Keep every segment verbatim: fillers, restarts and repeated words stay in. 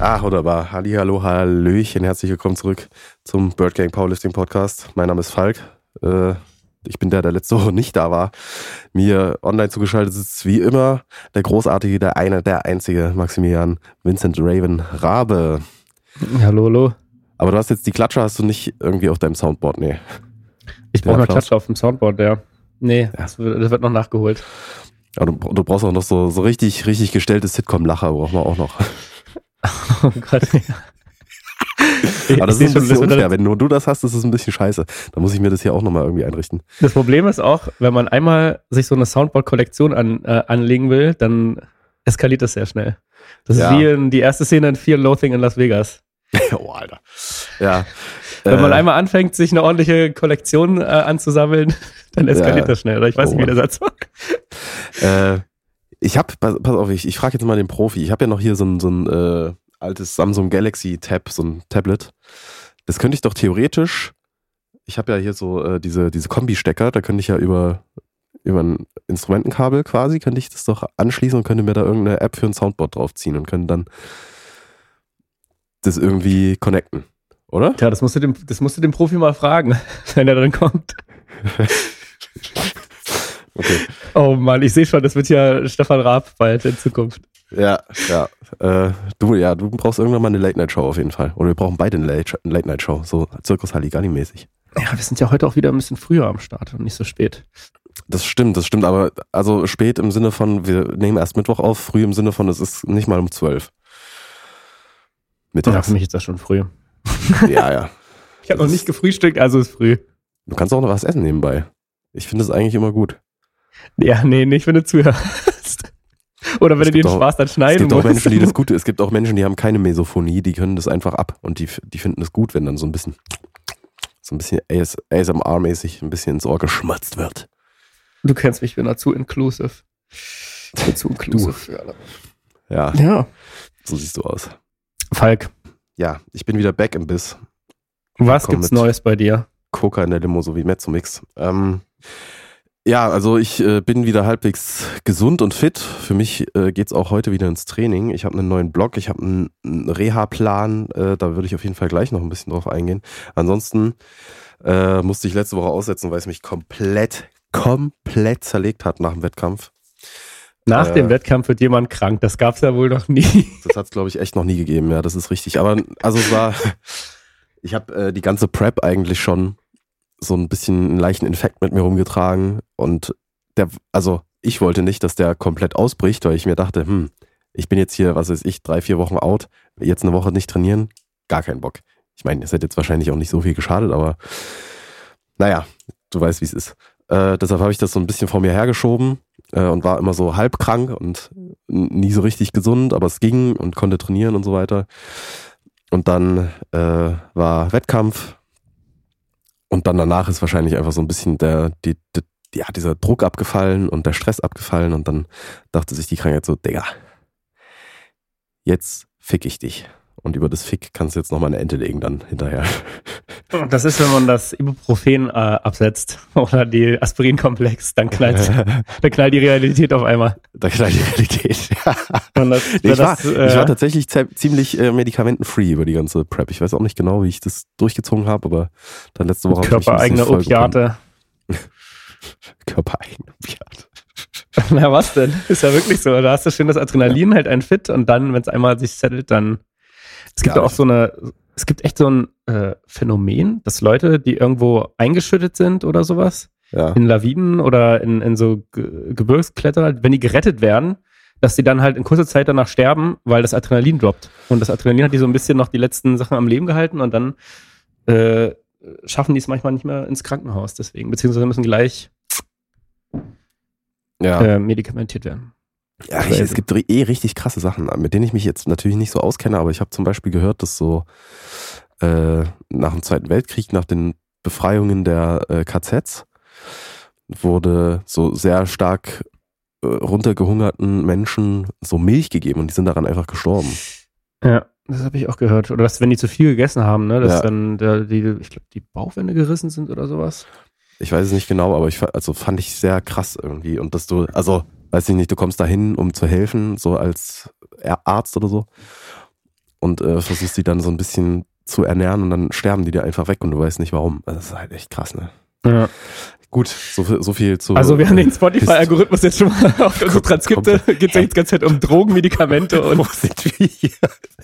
Ah, wunderbar. Hallihallo, Hallöchen. Herzlich willkommen zurück zum Bird Gang Powerlifting Podcast. Mein Name ist Falk. Äh, ich bin der, der letzte Woche nicht da war. Mir online zugeschaltet ist wie immer der großartige, der eine, der einzige Maximilian Vincent Raven Rabe. Hallo, hallo. Aber du hast jetzt die Klatsche, hast du nicht irgendwie auf deinem Soundboard? Nee. Ich brauche eine Klatsche auf dem Soundboard, ja. Nee, ja. Das, wird, das wird noch nachgeholt. Ja, du, du brauchst auch noch so, so richtig, richtig gestellte Sitcom-Lacher, brauchen wir auch noch. Oh Gott, ja. Aber das ist ein bisschen unfair. Wenn nur du das hast, ist es ein bisschen scheiße. Da muss ich mir das hier auch nochmal irgendwie einrichten. Das Problem ist auch, wenn man einmal sich so eine Soundboard-Kollektion an, äh, anlegen will, dann eskaliert das sehr schnell. Das ja. ist wie in die erste Szene in Fear and Loathing in Las Vegas. Oh, Alter. Ja. Wenn äh, man einmal anfängt, sich eine ordentliche Kollektion äh, anzusammeln, dann eskaliert ja. das schnell. Oder ich weiß oh. nicht, wie der Satz war. Äh, ich hab, pass, pass auf, ich, ich frage jetzt mal den Profi. Ich habe ja noch hier so ein, so ein äh, altes Samsung Galaxy Tab, so ein Tablet. Das könnte ich doch theoretisch, ich habe ja hier so äh, diese, diese Kombi-Stecker, da könnte ich ja über, über ein Instrumentenkabel quasi, könnte ich das doch anschließen und könnte mir da irgendeine App für ein Soundboard draufziehen und könnte dann das irgendwie connecten, oder? Ja, das musst du dem, das musst du dem Profi mal fragen, wenn er dann kommt. Okay. Oh Mann, ich sehe schon, das wird ja Stefan Raab bald in Zukunft. Ja, ja. Äh, du, ja, du brauchst irgendwann mal eine Late-Night-Show auf jeden Fall. Oder wir brauchen beide eine Late-Night-Show, so Zirkus Halligalli-mäßig. Ja, wir sind ja heute auch wieder ein bisschen früher am Start und nicht so spät. Das stimmt, das stimmt, aber also spät im Sinne von, wir nehmen erst Mittwoch auf, früh im Sinne von, es ist nicht mal um zwölf. Mittags. Ja, für mich ist das schon früh. Ja, ja. Ich habe noch nicht gefrühstückt, also ist früh. Du kannst auch noch was essen nebenbei. Ich finde es eigentlich immer gut. Ja, nee, nicht, wenn du zuhörst. Oder wenn es du den auch, Spaß dann schneiden musst. Es gibt musst. auch Menschen, die das gut, es gibt auch Menschen, die haben keine Mesophonie, die können das einfach ab und die, die finden es gut, wenn dann so ein bisschen so ein bisschen A S M R-mäßig ein bisschen ins Ohr geschmatzt wird. Du kennst mich, ich bin da zu inclusive. Ich bin zu inclusive für alle. Ja. Ja. So siehst du aus. Falk. Ja, ich bin wieder back im Biss. Was gibt's Neues bei dir? Coca in der Limo, so wie Mezzomix. Ähm, ja, also ich äh, bin wieder halbwegs gesund und fit. Für mich äh, geht's auch heute wieder ins Training. Ich habe einen neuen Blog, ich habe einen, einen Reha-Plan. Äh, da würde ich auf jeden Fall gleich noch ein bisschen drauf eingehen. Ansonsten äh, musste ich letzte Woche aussetzen, weil es mich komplett, komplett zerlegt hat nach dem Wettkampf. Nach äh, dem Wettkampf wird jemand krank. Das gab's ja wohl noch nie. Das hat's, glaube ich, echt noch nie gegeben. Ja, das ist richtig. Aber also es war, ich habe äh, die ganze Prep eigentlich schon so ein bisschen einen leichten Infekt mit mir rumgetragen und der, also ich wollte nicht, dass der komplett ausbricht, weil ich mir dachte, hm, ich bin jetzt hier, was weiß ich, drei, vier Wochen out, jetzt eine Woche nicht trainieren, gar keinen Bock. Ich meine, es hätte jetzt wahrscheinlich auch nicht so viel geschadet, aber naja, du weißt, wie es ist. Äh, deshalb habe ich das so ein bisschen vor mir hergeschoben äh, und war immer so halb krank und nie so richtig gesund, aber es ging und konnte trainieren und so weiter. Und dann äh, war Wettkampf. Und dann danach ist wahrscheinlich einfach so ein bisschen der, die, die, ja, dieser Druck abgefallen und der Stress abgefallen und dann dachte sich die Krankheit so, Digga, jetzt fick ich dich. Und über das Fick kannst du jetzt nochmal eine Ente legen dann hinterher. Das ist, wenn man das Ibuprofen äh, absetzt oder die Aspirinkomplex, dann knallt, dann knallt die Realität auf einmal. Da knallt die Realität, ja. Das, nee, ich, das, war, äh, ich war tatsächlich z- ziemlich äh, medikamentenfree über die ganze Prep. Ich weiß auch nicht genau, wie ich das durchgezogen habe, aber dann letzte Woche... Körpereigene Opiate. Körpereigene Opiate. Na was denn? Ist ja wirklich so. Da hast du schön das Adrenalin, halt ein Fit und dann, wenn es einmal sich settelt, dann... Es gibt ja auch so eine, es gibt echt so ein äh, Phänomen, dass Leute, die irgendwo eingeschüttet sind oder sowas, ja. in Lawinen oder in, in so Ge- Gebirgskletter, wenn die gerettet werden, dass die dann halt in kurzer Zeit danach sterben, weil das Adrenalin droppt. Und das Adrenalin hat die so ein bisschen noch die letzten Sachen am Leben gehalten und dann äh, schaffen die es manchmal nicht mehr ins Krankenhaus deswegen, beziehungsweise müssen gleich ja. äh, medikamentiert werden. Ja, ich, es gibt eh richtig krasse Sachen, mit denen ich mich jetzt natürlich nicht so auskenne, aber ich habe zum Beispiel gehört, dass so äh, nach dem Zweiten Weltkrieg, nach den Befreiungen der äh, K Zs, wurde so sehr stark äh, runtergehungerten Menschen so Milch gegeben und die sind daran einfach gestorben. Ja, das habe ich auch gehört. Oder dass, wenn die zu viel gegessen haben, ne, dass ja. dann der, die, ich glaube, die Bauchwände gerissen sind oder sowas. Ich weiß es nicht genau, aber ich also fand ich sehr krass irgendwie. Und dass du, also weiß ich nicht, du kommst da hin, um zu helfen, so als Arzt oder so. und äh, versuchst die dann so ein bisschen zu ernähren und dann sterben die dir einfach weg und du weißt nicht warum. Das ist halt echt krass, ne? Ja. Gut, so viel, so viel zu... Also wir haben den Spotify-Algorithmus jetzt schon mal auf unsere Transkripte. Geht es ja jetzt die ganze Zeit um Drogen, Medikamente und... Wo sind wir hier?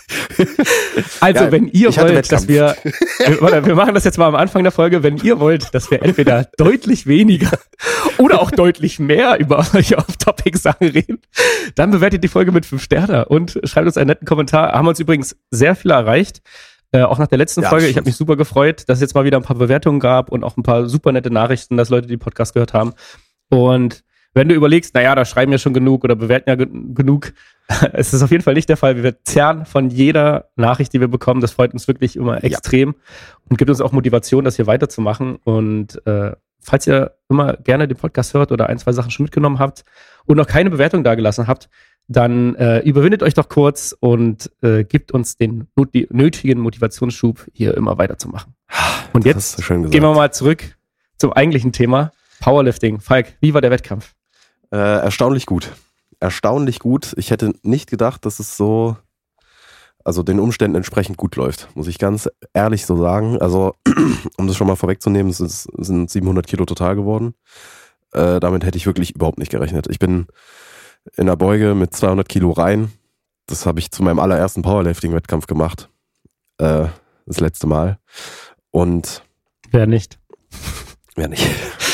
Also Ja, wenn ihr ich hatte wollt, dass Wettkampf. wir... wir- Warte, wir machen das jetzt mal am Anfang der Folge. Wenn ihr wollt, dass wir entweder deutlich weniger oder auch deutlich mehr über solche Off-Topic-Sachen reden, dann bewertet die Folge mit fünf Sterne und schreibt uns einen netten Kommentar. Haben uns übrigens sehr viele erreicht. Äh, auch nach der letzten Ja, Folge. Ich stimmt. habe mich super gefreut, dass es jetzt mal wieder ein paar Bewertungen gab und auch ein paar super nette Nachrichten, dass Leute den Podcast gehört haben. Und wenn du überlegst, naja, da schreiben ja schon genug oder bewerten ja gen- genug, es ist auf jeden Fall nicht der Fall. Wir zerren von jeder Nachricht, die wir bekommen. Das freut uns wirklich immer extrem und gibt uns auch Motivation, das hier weiterzumachen. Und äh, falls ihr immer gerne den Podcast hört oder ein, zwei Sachen schon mitgenommen habt und noch keine Bewertung dagelassen habt, dann äh, überwindet euch doch kurz und äh, gebt uns den not- die nötigen Motivationsschub, hier immer weiterzumachen. Und Das jetzt hast du schön gesagt. gehen wir mal zurück zum eigentlichen Thema, Powerlifting. Falk, wie war der Wettkampf? Äh, erstaunlich gut. Erstaunlich gut. Ich hätte nicht gedacht, dass es so, also den Umständen entsprechend gut läuft, muss ich ganz ehrlich so sagen. Also, um das schon mal vorwegzunehmen, es ist- es sind siebenhundert Kilo total geworden. Äh, damit hätte ich wirklich überhaupt nicht gerechnet. Ich bin in der Beuge mit zweihundert Kilo rein. Das habe ich zu meinem allerersten Powerlifting-Wettkampf gemacht. Äh, das letzte Mal. Und Wer nicht? ja, nicht.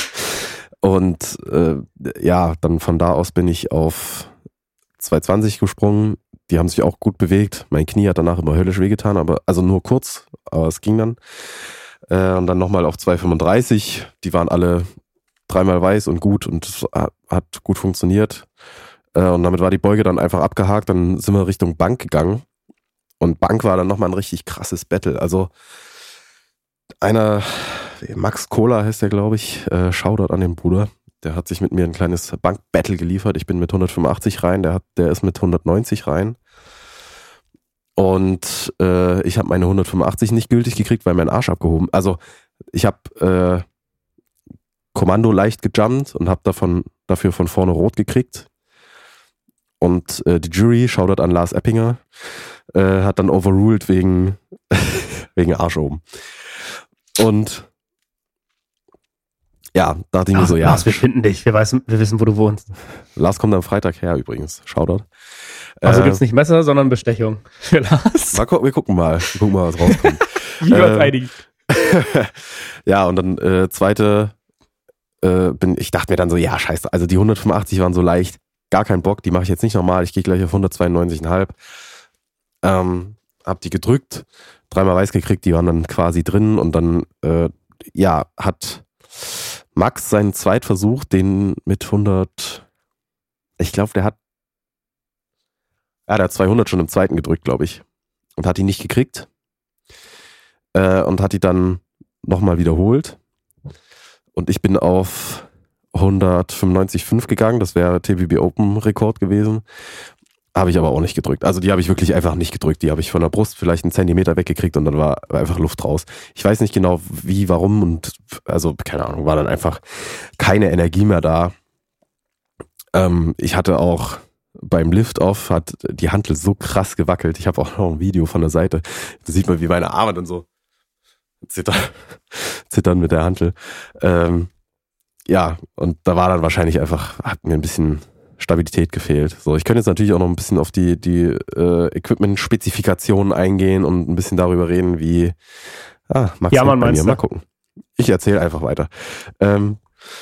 Und äh, ja, dann von da aus bin ich auf zweihundertzwanzig gesprungen. Die haben sich auch gut bewegt. Mein Knie hat danach immer höllisch wehgetan, aber also nur kurz, aber es ging dann. Äh, und dann nochmal auf zweihundertfünfunddreißig. Die waren alle dreimal weiß und gut und es hat, hat gut funktioniert. Äh, und damit war die Beuge dann einfach abgehakt. Dann sind wir Richtung Bank gegangen. Und Bank war dann nochmal ein richtig krasses Battle. Also einer, Max Kohler heißt der, glaube ich, äh, Shoutout an den Bruder. Der hat sich mit mir ein kleines Bank-Battle geliefert. Ich bin mit hundertfünfundachtzig rein, der, hat, der ist mit hundertneunzig rein. Und äh, ich habe meine hundertfünfundachtzig nicht gültig gekriegt, weil mein Arsch abgehoben. Also ich habe äh, Kommando leicht gejumpt und habe davon dafür von vorne rot gekriegt. Und äh, die Jury, Shoutout an Lars Eppinger, äh, hat dann overruled wegen, wegen Arsch oben. Und ja, dachte ich mir Ach, so, ja, Lars, wir finden dich. Wir, weiß, wir wissen, wo du wohnst. Lars kommt am Freitag her übrigens. Shoutout. Also Äh, gibt's nicht Messer, sondern Bestechung für Lars. mal gu- wir gucken mal. Wir gucken mal, was rauskommt. Wie wir uns ähm, einigen. Ja, und dann äh, zweite, äh, bin, ich dachte mir dann so, ja, scheiße, also die hundertfünfundachtzig waren so leicht, gar keinen Bock, die mache ich jetzt nicht nochmal, ich gehe gleich auf hundertzweiundneunzig Komma fünf. Ähm, hab die gedrückt, dreimal weiß gekriegt, die waren dann quasi drin und dann, äh, ja, hat Max seinen Zweitversuch, den mit hundert, ich glaube, der hat, ja, der hat zweihundert schon im zweiten gedrückt, glaube ich, und hat die nicht gekriegt. Äh, und hat die dann nochmal wiederholt. Und ich bin auf hundertfünfundneunzig Komma fünf gegangen. Das wäre T B B Open Rekord gewesen. Habe ich aber auch nicht gedrückt. Also die habe ich wirklich einfach nicht gedrückt. Die habe ich von der Brust vielleicht einen Zentimeter weggekriegt und dann war einfach Luft raus. Ich weiß nicht genau wie, warum und also keine Ahnung, war dann einfach keine Energie mehr da. Ähm, ich hatte auch beim Lift-Off hat die Hantel so krass gewackelt. Ich habe auch noch ein Video von der Seite. Da sieht man, wie meine Arme dann so zittern, zittern mit der Hantel. Ähm, ja, und da war dann wahrscheinlich einfach, hat mir ein bisschen Stabilität gefehlt. So, ich könnte jetzt natürlich auch noch ein bisschen auf die, die äh, Equipment-Spezifikationen eingehen und ein bisschen darüber reden, wie ah, Max Ja, man bei meinst mir. du? Mal gucken. Ich erzähle einfach weiter. Ähm,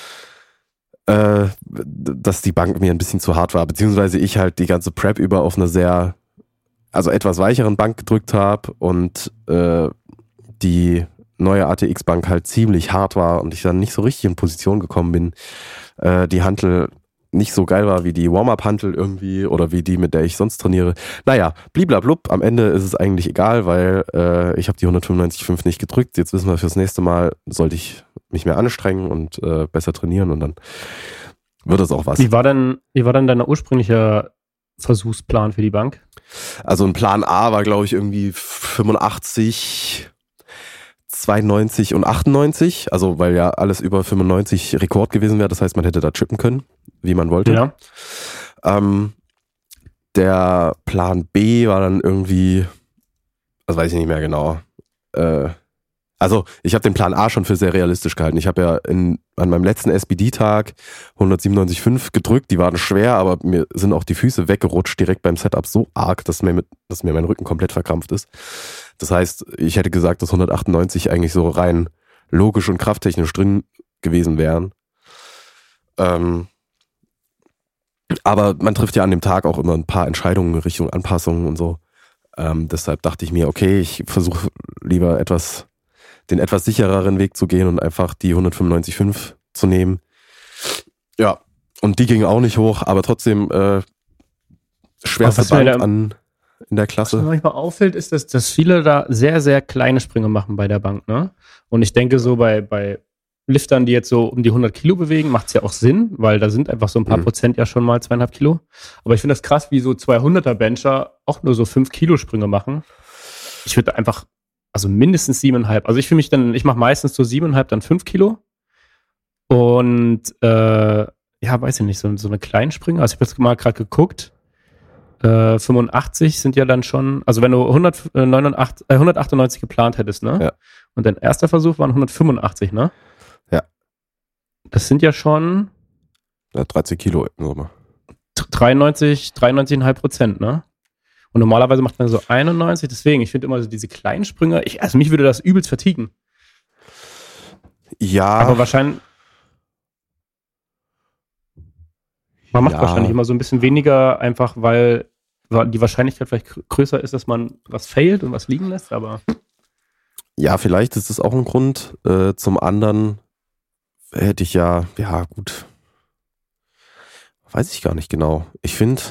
äh, dass die Bank mir ein bisschen zu hart war, beziehungsweise ich halt die ganze Prep über auf einer sehr, also etwas weicheren Bank gedrückt habe und äh, die neue A T X-Bank halt ziemlich hart war und ich dann nicht so richtig in Position gekommen bin. Äh, die Hantel nicht so geil war wie die Warm-Up-Hantel irgendwie oder wie die, mit der ich sonst trainiere. Naja, bliblablub, am Ende ist es eigentlich egal, weil äh, ich habe die hundertfünfundneunzig Komma fünf nicht gedrückt. Jetzt wissen wir, fürs nächste Mal sollte ich mich mehr anstrengen und äh, besser trainieren und dann wird es auch was. Wie war denn, wie war denn dein ursprünglicher Versuchsplan für die Bank? Also ein Plan A war, glaube ich, irgendwie fünfundachtzig, zweiundneunzig und achtundneunzig. Also weil ja alles über fünfundneunzig Rekord gewesen wäre. Das heißt, man hätte da chippen können, wie man wollte. Ja. Ähm, der Plan B war dann irgendwie das weiß ich nicht mehr genau. Äh, also ich habe den Plan A schon für sehr realistisch gehalten. Ich habe ja in, an meinem letzten S B D-Tag hundertsiebenundneunzig Komma fünf gedrückt, die waren schwer, aber mir sind auch die Füße weggerutscht direkt beim Setup so arg, dass mir, mit, dass mir mein Rücken komplett verkrampft ist. Das heißt, ich hätte gesagt, dass hundertachtundneunzig eigentlich so rein logisch und krafttechnisch drin gewesen wären. Ähm, aber man trifft ja an dem Tag auch immer ein paar Entscheidungen in Richtung Anpassungen und so. Ähm, deshalb dachte ich mir, okay, ich versuche lieber etwas, den etwas sichereren Weg zu gehen und einfach die hundertfünfundneunzig Komma fünf zu nehmen. Ja, und die ging auch nicht hoch, aber trotzdem äh, schwerste Bank da, an in der Klasse. Was mir manchmal auffällt, ist, dass, dass viele da sehr, sehr kleine Sprünge machen bei der Bank, ne? Und ich denke so bei, bei Liftern, die jetzt so um die hundert Kilo bewegen, macht es ja auch Sinn, weil da sind einfach so ein paar mhm. Prozent ja schon mal zweieinhalb Kilo. Aber ich finde das krass, wie so zweihunderter Bencher auch nur so fünf Kilo Sprünge machen. Ich würde einfach, also mindestens siebeneinhalb. Also ich fühle mich dann, ich mache meistens so siebeneinhalb, dann fünf Kilo. Und äh, ja, weiß ich nicht, so, so eine Kleinsprünge. Also ich habe jetzt mal gerade geguckt. Äh, fünfundachtzig sind ja dann schon, also wenn du hundertneunundachtzig, äh, hundertachtundneunzig geplant hättest, ne? Ja. Und dein erster Versuch waren hundertfünfundachtzig, ne? Ja. Das sind ja schon ja, dreizehn Kilo im Sommer. dreiundneunzig, dreiundneunzig Komma fünf Prozent, ne? Und normalerweise macht man so einundneunzig, deswegen, ich finde immer so diese kleinen Sprünge, ich, also mich würde das übelst vertigen. Ja. Aber wahrscheinlich, man macht ja. wahrscheinlich immer so ein bisschen weniger, einfach weil die Wahrscheinlichkeit vielleicht größer ist, dass man was failt und was liegen lässt, aber ja, vielleicht ist das auch ein Grund. Äh, zum anderen hätte ich ja, ja gut, weiß ich gar nicht genau. Ich finde,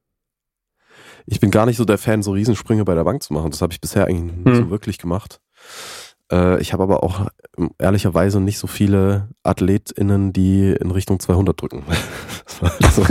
ich bin gar nicht so der Fan, so Riesensprünge bei der Bank zu machen. Das habe ich bisher eigentlich nicht hm. so wirklich gemacht. Äh, ich habe aber auch ehrlicherweise nicht so viele AthletInnen, die in Richtung zweihundert drücken. Also,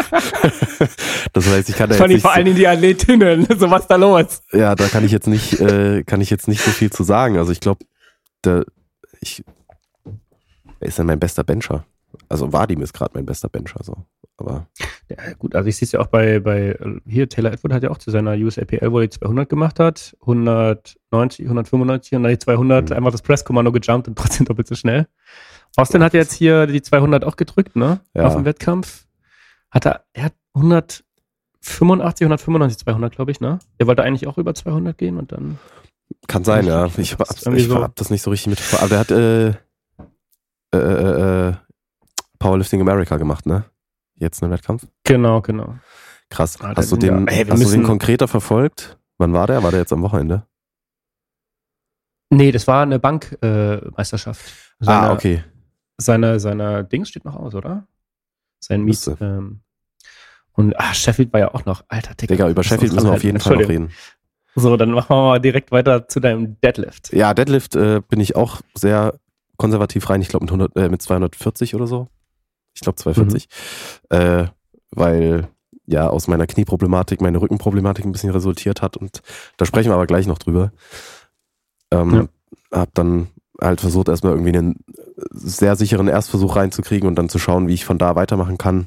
das heißt, ich kann da jetzt nicht vor allen Dingen die Athletinnen, so was da los? Ja, da kann ich jetzt nicht, äh, kann ich jetzt nicht so viel zu sagen. Also ich glaube, der, ich, wer ist denn mein bester Bencher? Also Vadim ist gerade mein bester Bencher, so. Aber ja, gut, also ich sehe es ja auch bei, bei hier, Taylor Atwood hat ja auch zu seiner U S A P L, wo er die zweihundert gemacht hat, hundertneunzig, hundertfünfundneunzig und dann die zweihundert, mhm. einfach das Presskommando gejumpt und trotzdem doppelt so schnell. Austin ja, hat jetzt hier die zweihundert auch gedrückt, ne? Ja. Auf dem Wettkampf. Hat er, er hat hundertfünfundachtzig, hundertfünfundneunzig, zweihundert, glaube ich, ne? Der wollte eigentlich auch über zweihundert gehen und dann. Kann sein, ja. Ich, ich, hab, ich so. hab das nicht so richtig mit. Aber der hat äh, äh, äh, Powerlifting America gemacht, ne? Jetzt einen Wettkampf? Genau, genau. Krass. Ah, hast du den, ja, hey, hast du den konkreter verfolgt? Wann war der? War der jetzt am Wochenende? Nee, das war eine Bankmeisterschaft. Äh, ah, okay. Seine, seine Dings steht noch aus, oder? Sein Meet. Ähm, und ach, Sheffield war ja auch noch. Alter, Digga. Digga, über Sheffield müssen wir auf jeden Fall noch reden. So, dann machen wir mal direkt weiter zu deinem Deadlift. Ja, Deadlift äh, bin ich auch sehr konservativ rein. Ich glaube mit, äh, mit zweihundertvierzig oder so. Ich glaube zweihundertvierzig. Mhm. Äh, weil ja aus meiner Knieproblematik meine Rückenproblematik ein bisschen resultiert hat. Und da sprechen wir aber gleich noch drüber. Ähm, ja. Hab dann halt versucht, erstmal irgendwie einen sehr sicheren Erstversuch reinzukriegen und dann zu schauen, wie ich von da weitermachen kann.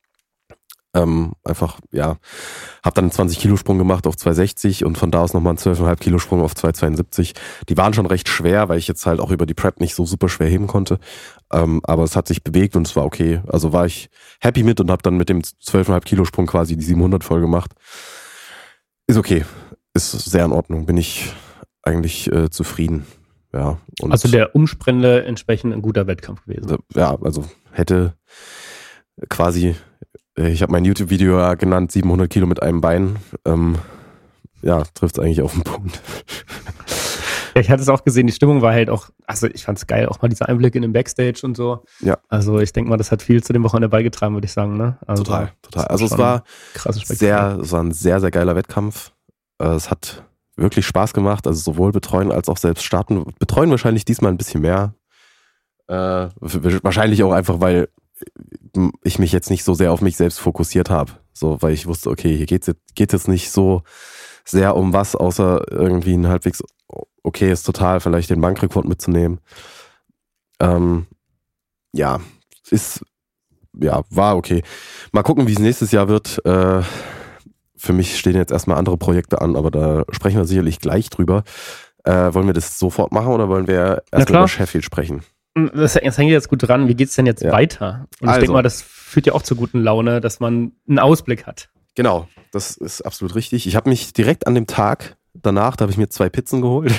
Ähm, einfach, ja, hab dann einen zwanzig Kilo Sprung gemacht auf zweihundertsechzig und von da aus nochmal einen zwölf Komma fünf Kilo Sprung auf zweihundertzweiundsiebzig. Die waren schon recht schwer, weil ich jetzt halt auch über die Prep nicht so super schwer heben konnte. Ähm, aber es hat sich bewegt und es war okay. Also war ich happy mit und hab dann mit dem zwölf Komma fünf Kilo Sprung quasi die siebenhundert voll gemacht. Ist okay. Ist sehr in Ordnung. Bin ich eigentlich äh, zufrieden. Ja. Und also der Umsprende entsprechend ein guter Wettkampf gewesen. Ja, also hätte quasi, ich habe mein YouTube-Video ja genannt, siebenhundert Kilo mit einem Bein. Ähm, ja, trifft es eigentlich auf den Punkt. Ja, ich hatte es auch gesehen, die Stimmung war halt auch, also ich fand es geil, auch mal dieser Einblick in den Backstage und so. Ja. Also ich denke mal, das hat viel zu dem Wochenende beigetragen, würde ich sagen. Ne? Also total, total. Also es war sehr, es war ein sehr, sehr geiler Wettkampf. Es hat wirklich Spaß gemacht, also sowohl betreuen als auch selbst starten. Betreuen wahrscheinlich diesmal ein bisschen mehr. Äh, wahrscheinlich auch einfach, weil ich mich jetzt nicht so sehr auf mich selbst fokussiert habe. So, weil ich wusste, okay, hier geht's jetzt, geht jetzt nicht so sehr um was, außer irgendwie ein halbwegs okay ist total, vielleicht den Bankrekord mitzunehmen. Ähm, ja, ist, ja, war okay. Mal gucken, wie es nächstes Jahr wird. Äh, für mich stehen jetzt erstmal andere Projekte an, aber da sprechen wir sicherlich gleich drüber. Äh, wollen wir das sofort machen oder wollen wir erstmal über Sheffield sprechen? Das, das hängt jetzt gut dran. Wie geht es denn jetzt ja. weiter? Und ich also. denke mal, das führt ja auch zur guten Laune, dass man einen Ausblick hat. Genau, das ist absolut richtig. Ich habe mich direkt an dem Tag danach, da habe ich mir zwei Pizzen geholt,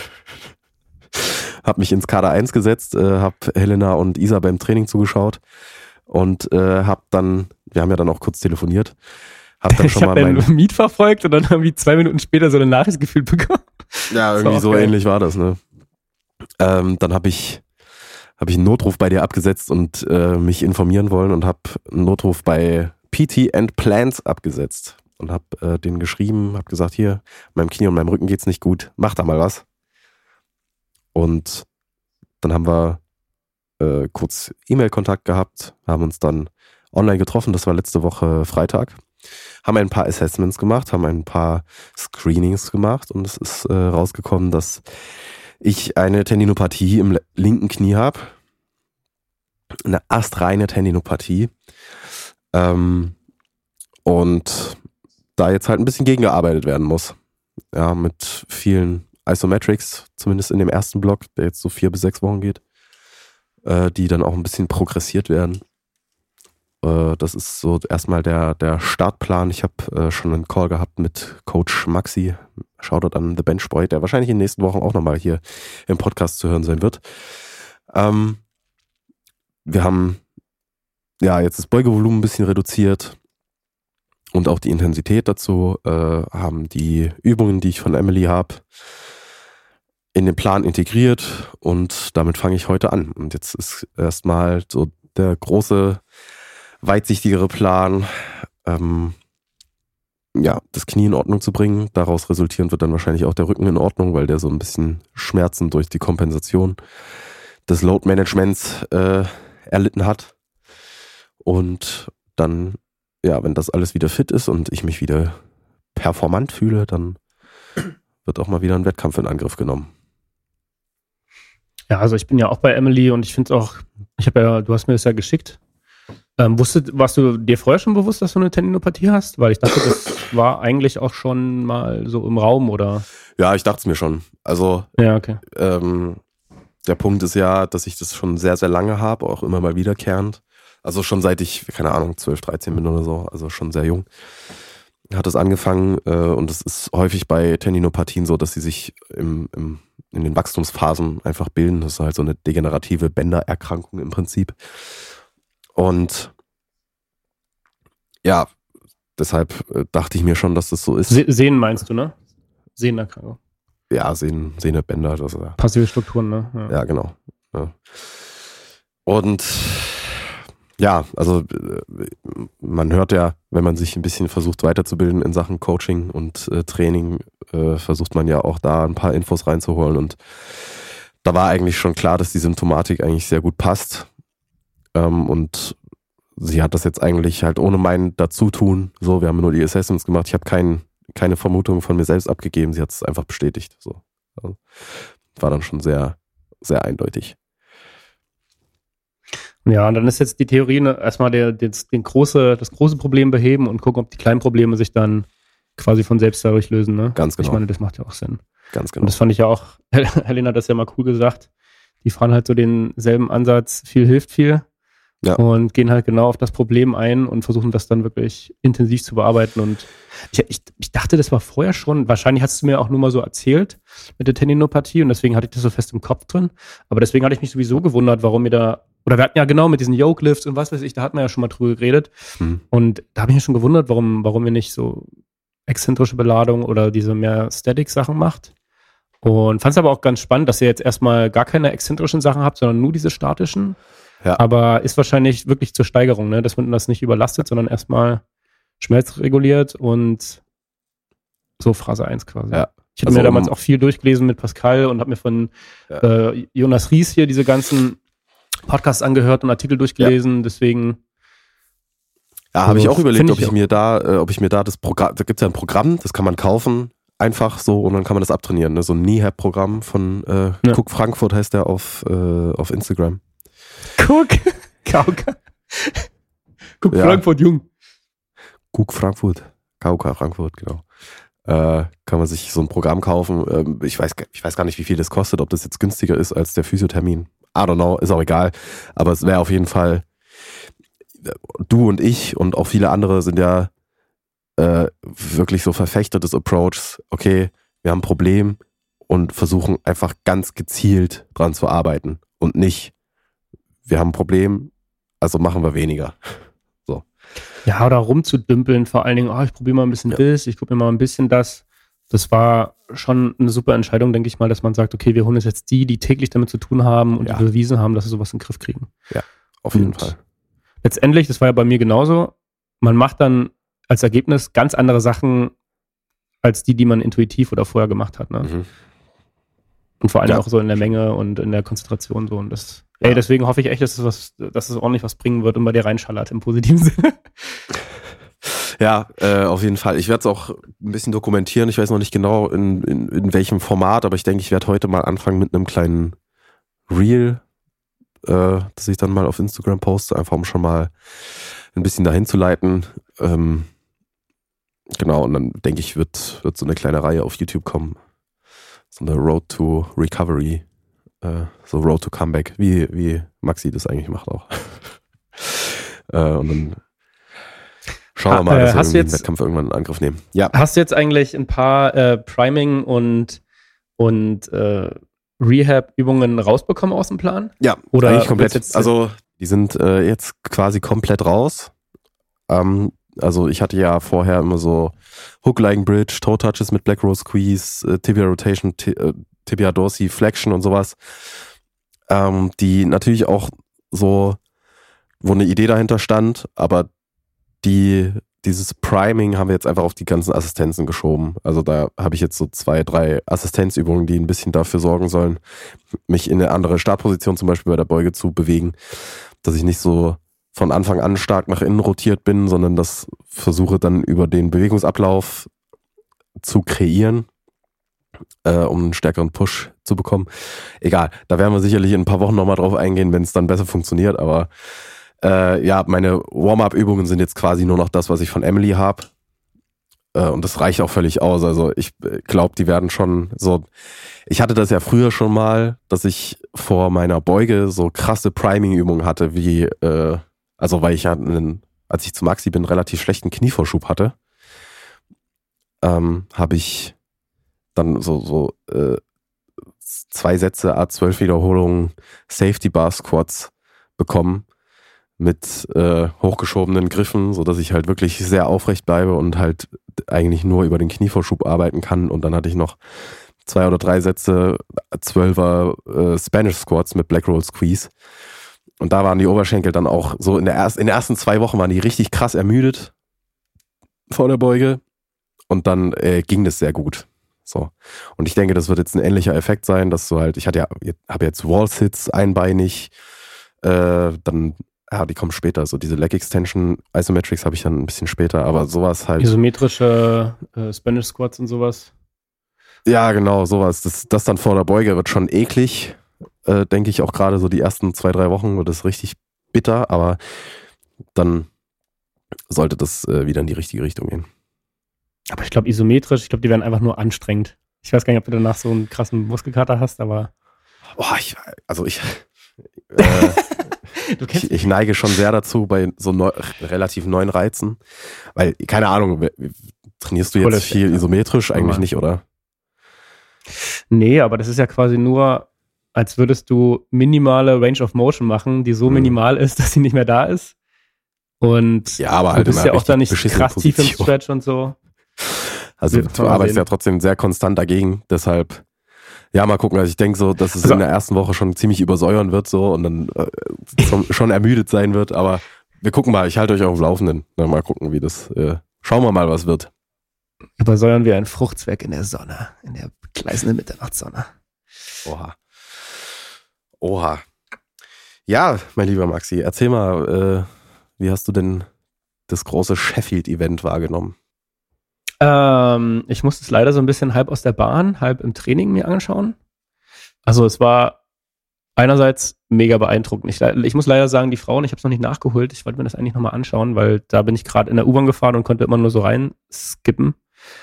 habe mich ins Kader eins gesetzt, äh, habe Helena und Isa beim Training zugeschaut und äh, habe dann, wir haben ja dann auch kurz telefoniert, habe dann schon ich mal hab mein Meet verfolgt und dann irgendwie zwei Minuten später so eine Nachricht gefühlt bekommen. Ja, irgendwie so geil. Ähnlich war das, ne? Ähm, dann habe ich habe ich einen Notruf bei dir abgesetzt und äh, mich informieren wollen und habe einen Notruf bei P T and Plans abgesetzt und habe äh, denen geschrieben, habe gesagt, hier, meinem Knie und meinem Rücken geht's nicht gut, mach da mal was. Und dann haben wir äh, kurz E-Mail-Kontakt gehabt, haben uns dann online getroffen, das war letzte Woche Freitag, haben ein paar Assessments gemacht, haben ein paar Screenings gemacht und es ist äh, rausgekommen, dass ich eine Tendinopathie im linken Knie habe. Eine astreine Tendinopathie. Ähm, und da jetzt halt ein bisschen gegengearbeitet werden muss. Ja, mit vielen Isometrics, zumindest in dem ersten Block, der jetzt so vier bis sechs Wochen geht, äh, die dann auch ein bisschen progressiert werden. Äh, das ist so erstmal der, der Startplan. Ich habe äh, schon einen Call gehabt mit Coach Maxi. Shoutout an The Bench Boy, der wahrscheinlich in den nächsten Wochen auch nochmal hier im Podcast zu hören sein wird. Ähm, wir haben ja jetzt das Beugevolumen ein bisschen reduziert und auch die Intensität dazu, äh, haben die Übungen, die ich von Emily habe, in den Plan integriert und damit fange ich heute an. Und jetzt ist erstmal so der große, weitsichtigere Plan, ähm, ja, das Knie in Ordnung zu bringen. Daraus resultierend wird dann wahrscheinlich auch der Rücken in Ordnung, weil der so ein bisschen Schmerzen durch die Kompensation des Load-Managements äh, erlitten hat. Und dann, ja, wenn das alles wieder fit ist und ich mich wieder performant fühle, dann wird auch mal wieder ein Wettkampf in Angriff genommen. Ja, also ich bin ja auch bei Emily und ich finde es auch, ich habe ja, du hast mir das ja geschickt. Ähm, wusstet, warst du dir vorher schon bewusst, dass du eine Tendinopathie hast? Weil ich dachte, das war eigentlich auch schon mal so im Raum, oder? Ja, ich dachte es mir schon. Also ja, okay. ähm, der Punkt ist ja, dass ich das schon sehr, sehr lange habe, auch immer mal wiederkehrend. Also schon seit ich, keine Ahnung, zwölf, dreizehn bin oder so, also schon sehr jung, hat es angefangen äh, und es ist häufig bei Tendinopathien so, dass sie sich im, im, in den Wachstumsphasen einfach bilden. Das ist halt so eine degenerative Bändererkrankung im Prinzip. Und ja, deshalb äh, dachte ich mir schon, dass das so ist. Se- Sehnen meinst du, ne? Sehnenerkrankung. Ja, Sehnen, Sehnebänder. Das, ja. Passive Strukturen, ne? Ja, ja genau. Ja. Und ja, also man hört ja, wenn man sich ein bisschen versucht weiterzubilden in Sachen Coaching und äh, Training, äh, versucht man ja auch da ein paar Infos reinzuholen und da war eigentlich schon klar, dass die Symptomatik eigentlich sehr gut passt ähm, und sie hat das jetzt eigentlich halt ohne mein Dazutun, so, wir haben nur die Assessments gemacht, ich habe kein, keine Vermutung von mir selbst abgegeben, sie hat es einfach bestätigt, so. Also, war dann schon sehr, sehr eindeutig. Ja, und dann ist jetzt die Theorie ne, erstmal der, der, den große, das große Problem beheben und gucken, ob die kleinen Probleme sich dann quasi von selbst dadurch lösen. Ne? Ganz genau. Ich meine, das macht ja auch Sinn. Ganz genau. Und das fand ich ja auch, Helena hat das ja mal cool gesagt, die fahren halt so denselben Ansatz, viel hilft viel ja. und gehen halt genau auf das Problem ein und versuchen das dann wirklich intensiv zu bearbeiten. Und ich, ich, ich dachte, das war vorher schon, wahrscheinlich hast du mir auch nur mal so erzählt mit der Tendinopathie und deswegen hatte ich das so fest im Kopf drin. Aber deswegen hatte ich mich sowieso gewundert, warum ihr da Oder wir hatten ja genau mit diesen Yoke-Lifts und was weiß ich, da hatten wir ja schon mal drüber geredet. Hm. Und da habe ich mich schon gewundert, warum, warum ihr nicht so exzentrische Beladung oder diese mehr Static-Sachen macht. Und fand es aber auch ganz spannend, dass ihr jetzt erstmal gar keine exzentrischen Sachen habt, sondern nur diese statischen. Ja. Aber ist wahrscheinlich wirklich zur Steigerung, ne? Dass man das nicht überlastet, sondern erstmal schmerzreguliert und so Phase eins quasi. Ja. Ich hatte also mir damals um, auch viel durchgelesen mit Pascal und habe mir von ja. äh, Jonas Ries hier diese ganzen Podcasts angehört und Artikel durchgelesen, ja. deswegen. Ja, habe ich auch überlegt, ich ob ich auch. mir da, äh, ob ich mir da das Programm, da gibt es ja ein Programm, das kann man kaufen, einfach so und dann kann man das abtrainieren. Ne? So ein Kneehab-Programm von äh, ja. Cook Frankfurt heißt der auf, äh, auf Instagram. Cook? Kauka. Cook ja. Frankfurt Jung. Cook Frankfurt. K U K Frankfurt, genau. Äh, kann man sich so ein Programm kaufen. Ähm, ich weiß, ich weiß gar nicht, wie viel das kostet, ob das jetzt günstiger ist als der Physiothermin. I don't know, ist auch egal. Aber es wäre auf jeden Fall, du und ich und auch viele andere sind ja äh, wirklich so Verfechter des Approaches. Okay, wir haben ein Problem und versuchen einfach ganz gezielt dran zu arbeiten. Und nicht, wir haben ein Problem, also machen wir weniger. So. Ja, oder rumzudümpeln, vor allen Dingen, oh, ich probiere mal ein bisschen Ja. das, ich gucke mir mal ein bisschen das. Das war schon eine super Entscheidung, denke ich mal, dass man sagt, okay, wir holen uns jetzt die, die täglich damit zu tun haben und Ja. die bewiesen haben, dass sie sowas in den Griff kriegen. Auf jeden Und Fall. Letztendlich, das war ja bei mir genauso, man macht dann als Ergebnis ganz andere Sachen als die, die man intuitiv oder vorher gemacht hat. Ne? Mhm. Und vor allem Ja. auch so in der Menge und in der Konzentration so. Und das, Ja. ey, deswegen hoffe ich echt, dass es was, dass es ordentlich was bringen wird und bei dir reinschallert im positiven Sinne. Ja, äh, auf jeden Fall. Ich werde es auch ein bisschen dokumentieren. Ich weiß noch nicht genau, in, in, in welchem Format, aber ich denke, ich werde heute mal anfangen mit einem kleinen Reel, äh, das ich dann mal auf Instagram poste, einfach um schon mal ein bisschen dahin zu leiten. Ähm, genau, und dann denke ich, wird, wird so eine kleine Reihe auf YouTube kommen. So eine Road to Recovery, äh, so Road to Comeback, wie, wie Maxi das eigentlich macht auch. äh, und dann schauen wir Ha- mal, äh, dass wir hast du irgendwie den jetzt- Wettkampf irgendwann in Angriff nehmen. Ja. Hast du jetzt eigentlich ein paar äh, Priming und, und äh, Rehab-Übungen rausbekommen aus dem Plan? Ja, Oder eigentlich komplett. willst du jetzt- Also die sind äh, jetzt quasi komplett raus. Ähm, also ich hatte ja vorher immer so Hook-Lying Bridge, Toe Touches mit Black Rose Squeeze, äh, Tibia Rotation, T- äh, Tibia Dorsi Flexion und sowas. Ähm, die natürlich auch so, wo eine Idee dahinter stand, aber die dieses Priming haben wir jetzt einfach auf die ganzen Assistenzen geschoben. Also da habe ich jetzt so zwei, drei Assistenzübungen, die ein bisschen dafür sorgen sollen, mich in eine andere Startposition zum Beispiel bei der Beuge zu bewegen, dass ich nicht so von Anfang an stark nach innen rotiert bin, sondern das versuche dann über den Bewegungsablauf zu kreieren, äh, um einen stärkeren Push zu bekommen. Egal, da werden wir sicherlich in ein paar Wochen nochmal drauf eingehen, wenn es dann besser funktioniert, aber Äh, ja, meine Warm-up-Übungen sind jetzt quasi nur noch das, was ich von Emily habe. Äh, und das reicht auch völlig aus. Also ich glaube, die werden schon so. Ich hatte das ja früher schon mal, dass ich vor meiner Beuge so krasse Priming-Übungen hatte, wie, äh, also weil ich ja, einen, als ich zu Maxi bin, relativ schlechten Knievorschub hatte, ähm, habe ich dann so, so äh, zwei Sätze, A zwölf Wiederholungen, Safety-Bar-Squats bekommen mit äh, hochgeschobenen Griffen, so dass ich halt wirklich sehr aufrecht bleibe und halt eigentlich nur über den Knievorschub arbeiten kann. Und dann hatte ich noch zwei oder drei Sätze Zwölfer äh, Spanish Squats mit Black Roll Squeeze. Und da waren die Oberschenkel dann auch so in der ersten, in den ersten zwei Wochen waren die richtig krass ermüdet vor der Beuge. Und dann äh, ging das sehr gut. So. Und ich denke, das wird jetzt ein ähnlicher Effekt sein, dass du halt, ich hatte ja, habe jetzt Wall-Sits einbeinig, äh, dann ja, die kommen später. So diese Leg Extension Isometrics habe ich dann ein bisschen später, aber sowas halt. Isometrische äh, Spanish Squats und sowas. Ja, genau, sowas. Das, das dann vor der Beuge wird schon eklig, äh, denke ich auch gerade so die ersten zwei, drei Wochen wird das richtig bitter, aber dann sollte das äh, wieder in die richtige Richtung gehen. Aber ich glaube, isometrisch, ich glaube, die werden einfach nur anstrengend. Ich weiß gar nicht, ob du danach so einen krassen Muskelkater hast, aber. Boah, ich, also ich, äh, Du kennst ich, ich neige schon sehr dazu bei so neu, relativ neuen Reizen, weil, keine Ahnung, trainierst du jetzt Voll viel Effekt, isometrisch? Eigentlich Normal. nicht, oder? Nee, aber das ist ja quasi nur, als würdest du minimale Range of Motion machen, die so Mhm. minimal ist, dass sie nicht mehr da ist. Und Ja, aber du halt bist in ja einer auch da nicht richtig beschissenen krass tief im Position. Stretch und so. Also Wir du können mal arbeitest sehen. ja trotzdem sehr konstant dagegen, deshalb, ja, mal gucken. Also ich denke so, dass es Also- in der ersten Woche schon ziemlich übersäuern wird so und dann äh, schon, schon ermüdet sein wird, aber wir gucken mal, ich halte euch auf dem Laufenden. Na, mal gucken, wie das, äh, schauen wir mal, was wird. Übersäuern wir ein Fruchtzwerg in der Sonne, in der gleißenden Mitternachtssonne. Oha. Oha. Ja, mein lieber Maxi, erzähl mal, äh, wie hast du denn das große Sheffield-Event wahrgenommen? Ähm, ich musste es leider so ein bisschen halb aus der Bahn, halb im Training mir anschauen. Also es war einerseits mega beeindruckend. Ich, ich muss leider sagen, die Frauen, ich habe es noch nicht nachgeholt. Ich wollte mir das eigentlich nochmal anschauen, weil da bin ich gerade in der U-Bahn gefahren und konnte immer nur so rein skippen.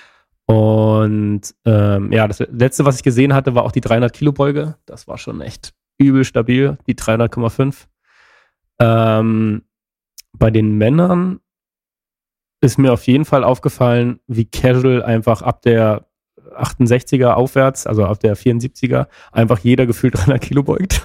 Und ähm, ja, das letzte, was ich gesehen hatte, war auch die dreihundert Kilo Beuge. Das war schon echt übel stabil, die dreihundert Komma fünf. Ähm, bei den Männern ist mir auf jeden Fall aufgefallen, wie casual einfach ab der achtundsechziger aufwärts, also ab der vierundsiebziger, einfach jeder gefühlt dreihundert Kilo beugt.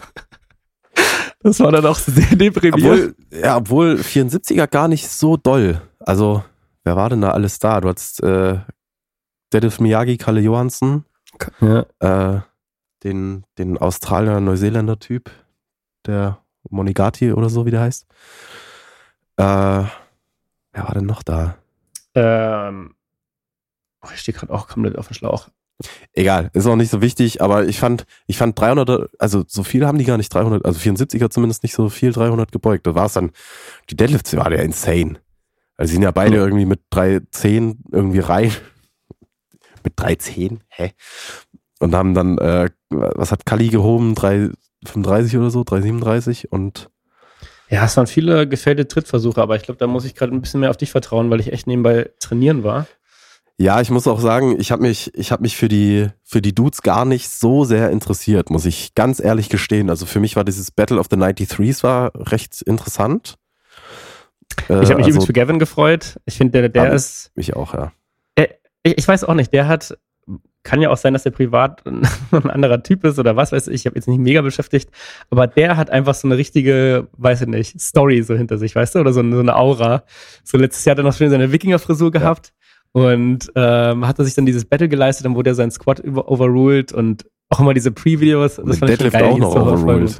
Das war dann auch sehr deprimierend. Obwohl, ja, obwohl vierundsiebziger gar nicht so doll. Also, wer war denn da alles da? Du hattest äh, Detlef Miyagi, Kalle Johansson, ja. äh, den, den Australier, Neuseeländer Typ, der Monigati oder so, wie der heißt. Äh, wer war denn noch da? Ähm, oh, ich stehe gerade auch komplett auf dem Schlauch. Egal, ist auch nicht so wichtig, aber ich fand, ich fand dreihundert, also so viel haben die gar nicht, dreihundert, also vierundsiebziger zumindest nicht so viel, dreihundert gebeugt. Da war es dann, die Deadlifts waren ja insane. Also sie sind ja beide Mhm. irgendwie mit drei zehn irgendwie rein. Mit drei zehn? Hä? Und haben dann, äh, was hat Kali gehoben? drei fünfunddreißig oder so, drei siebenunddreißig und Ja, es waren viele gefährliche Trittversuche, aber ich glaube, da muss ich gerade ein bisschen mehr auf dich vertrauen, weil ich echt nebenbei trainieren war. ja, ich muss auch sagen, ich habe mich, ich habe mich für die, für die Dudes gar nicht so sehr interessiert, muss ich ganz ehrlich gestehen. Also für mich war dieses Battle of the neunundneunzig war recht interessant. Ich habe mich äh, also, übrigens für Gavin gefreut. Ich finde, der, der aber ist, mich auch, ja. ich, ich weiß auch nicht, der hat, kann ja auch sein, dass der privat ein, ein anderer Typ ist oder was weiß ich, ich habe jetzt nicht mega beschäftigt, aber der hat einfach so eine richtige, weiß ich nicht, Story so hinter sich, weißt du, oder so eine, so eine Aura. So letztes Jahr hat er noch schön seine Wikinger-Frisur gehabt und ähm, hat er sich dann dieses Battle geleistet, dann wurde er sein Squad über, overruled und auch immer diese Pre-Videos, das Mit fand ich schon Deadlift geil. auch noch so overruled.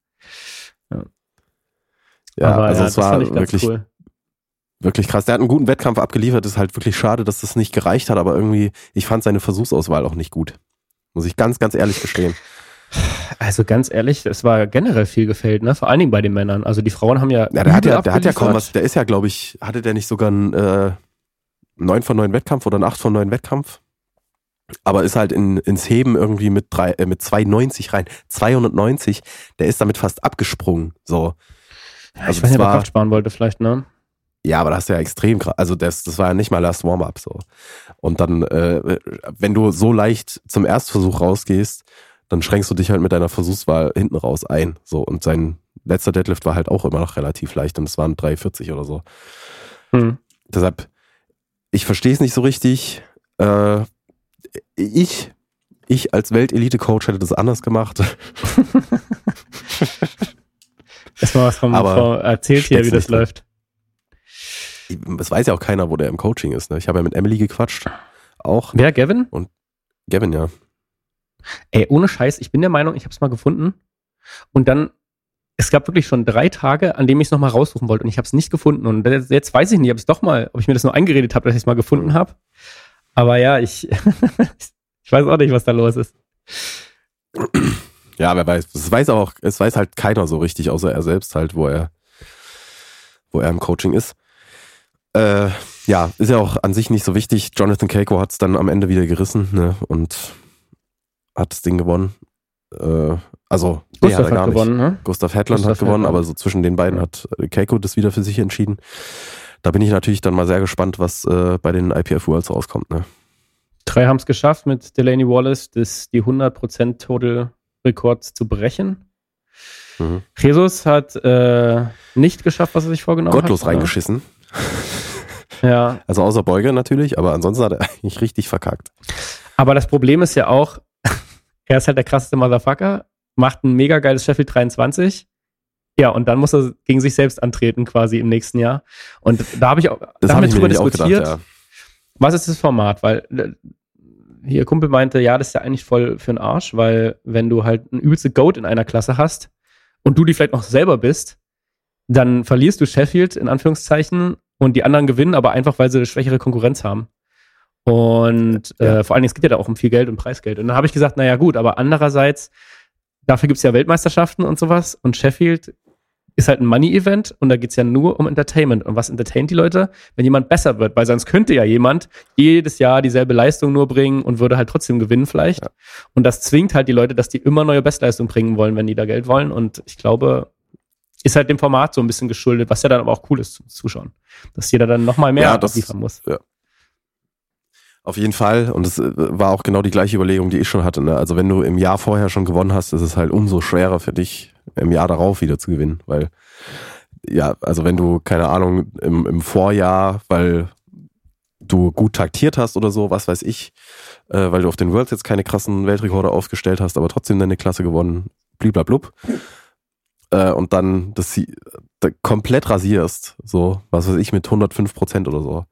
Ja, aber also ja, es das war fand ich ganz wirklich, cool. wirklich krass. Der hat einen guten Wettkampf abgeliefert, ist halt wirklich schade, dass das nicht gereicht hat, aber irgendwie, ich fand seine Versuchsauswahl auch nicht gut. Muss ich ganz, ganz ehrlich gestehen. Also ganz ehrlich, es war generell viel gefällt, ne? Vor allen Dingen bei den Männern. Also die Frauen haben ja. Ja, der hat übel ja, der hat ja kaum abgeliefert. was, der ist ja, glaube ich, hatte der nicht sogar einen äh, neun von neun Wettkampf oder einen acht von neun Wettkampf? Aber ist halt in, ins Heben irgendwie mit drei, äh, mit zweihundertneunzig rein. zweihundertneunzig, der ist damit fast abgesprungen. So. Ja, Also ich weiß nicht, ob das er war- Kraft sparen wollte, vielleicht, ne? Ja, aber das ist ja extrem krass. Also das, das war ja nicht mal Last Warm-Up so. Und dann, äh, wenn du so leicht zum Erstversuch rausgehst, dann schränkst du dich halt mit deiner Versuchswahl hinten raus ein. So, und sein letzter Deadlift war halt auch immer noch relativ leicht und es waren drei vierzig oder so. Hm. Deshalb, ich verstehe es nicht so richtig. Äh, ich, ich als Weltelite-Coach hätte das anders gemacht. Erstmal was vom, Aber vom erzählt hier, wie steck's das nicht drin. läuft. Es weiß ja auch keiner, wo der im Coaching ist. Ne? Ich habe ja mit Emily gequatscht. Auch. Wer, Gavin? Gavin, ja. Ey, ohne Scheiß, ich bin der Meinung, ich habe es mal gefunden. Und dann, es gab wirklich schon drei Tage, an denen ich es nochmal raussuchen wollte und ich habe es nicht gefunden. Und jetzt, jetzt weiß ich nicht, ob ich doch mal, ob ich mir das nur eingeredet habe, dass ich es mal gefunden habe. Aber ja, ich, ich weiß auch nicht, was da los ist. Ja, wer weiß. Es weiß auch, es weiß halt keiner so richtig, außer er selbst halt, wo er, wo er im Coaching ist. Äh, ja, ist ja auch an sich nicht so wichtig. Jonathan Keiko hat es dann am Ende wieder gerissen, ne, und hat das Ding gewonnen. Äh, also, nee, Gustav er gar hat nicht. gewonnen, ne? Gustav Hedlund Gustav hat gewonnen, Hedlund. aber so zwischen den beiden hat Keiko das wieder für sich entschieden. Da bin ich natürlich dann mal sehr gespannt, was äh, bei den I P F Worlds rauskommt, ne. Drei haben es geschafft, mit Delaney Wallace das, die hundert Prozent Total Records zu brechen. Mhm. Jesus hat äh, nicht geschafft, was er sich vorgenommen Gottlos hat. oder? reingeschissen. Ja, Also außer Beuge natürlich, aber ansonsten hat er eigentlich richtig verkackt. aber das Problem ist ja auch, er ist halt der krasseste Motherfucker, macht ein mega geiles Sheffield dreiundzwanzig. Ja, und dann muss er gegen sich selbst antreten quasi im nächsten Jahr. Und da habe ich auch, Das da haben habe wir ich mir drüber nämlich auch diskutiert. gedacht, ja. Was ist das Format? Weil äh, hier Kumpel meinte, ja, das ist ja eigentlich voll für den Arsch, weil wenn du halt einen übelste Goat in einer Klasse hast und du die vielleicht noch selber bist, dann verlierst du Sheffield in Anführungszeichen und die anderen gewinnen, aber einfach, weil sie eine schwächere Konkurrenz haben. Und Ja. äh, vor allen Dingen, es geht ja da auch um viel Geld und Preisgeld. Und dann habe ich gesagt, naja gut, aber andererseits, dafür gibt es ja Weltmeisterschaften und sowas und Sheffield ist halt ein Money-Event und da geht's ja nur um Entertainment. Und was entertaint die Leute? Wenn jemand besser wird, weil sonst könnte ja jemand jedes Jahr dieselbe Leistung nur bringen und würde halt trotzdem gewinnen vielleicht. Ja. Und das zwingt halt die Leute, dass die immer neue Bestleistung bringen wollen, wenn die da Geld wollen. Und ich glaube, ist halt dem Format so ein bisschen geschuldet, was ja dann aber auch cool ist zum Zuschauen. Dass jeder dann nochmal mehr ja, das, liefern muss. Ja. Auf jeden Fall. Und es war auch genau die gleiche Überlegung, die ich schon hatte. Ne? Also wenn du im Jahr vorher schon gewonnen hast, ist es halt umso schwerer für dich, im Jahr darauf wieder zu gewinnen. Weil, ja, also wenn du, keine Ahnung, im, im Vorjahr, weil du gut taktiert hast oder so, was weiß ich, äh, weil du auf den Worlds jetzt keine krassen Weltrekorde aufgestellt hast, aber trotzdem deine Klasse gewonnen, bliblablub, äh, und dann das da komplett rasierst, so, was weiß ich, mit hundertfünf Prozent oder so,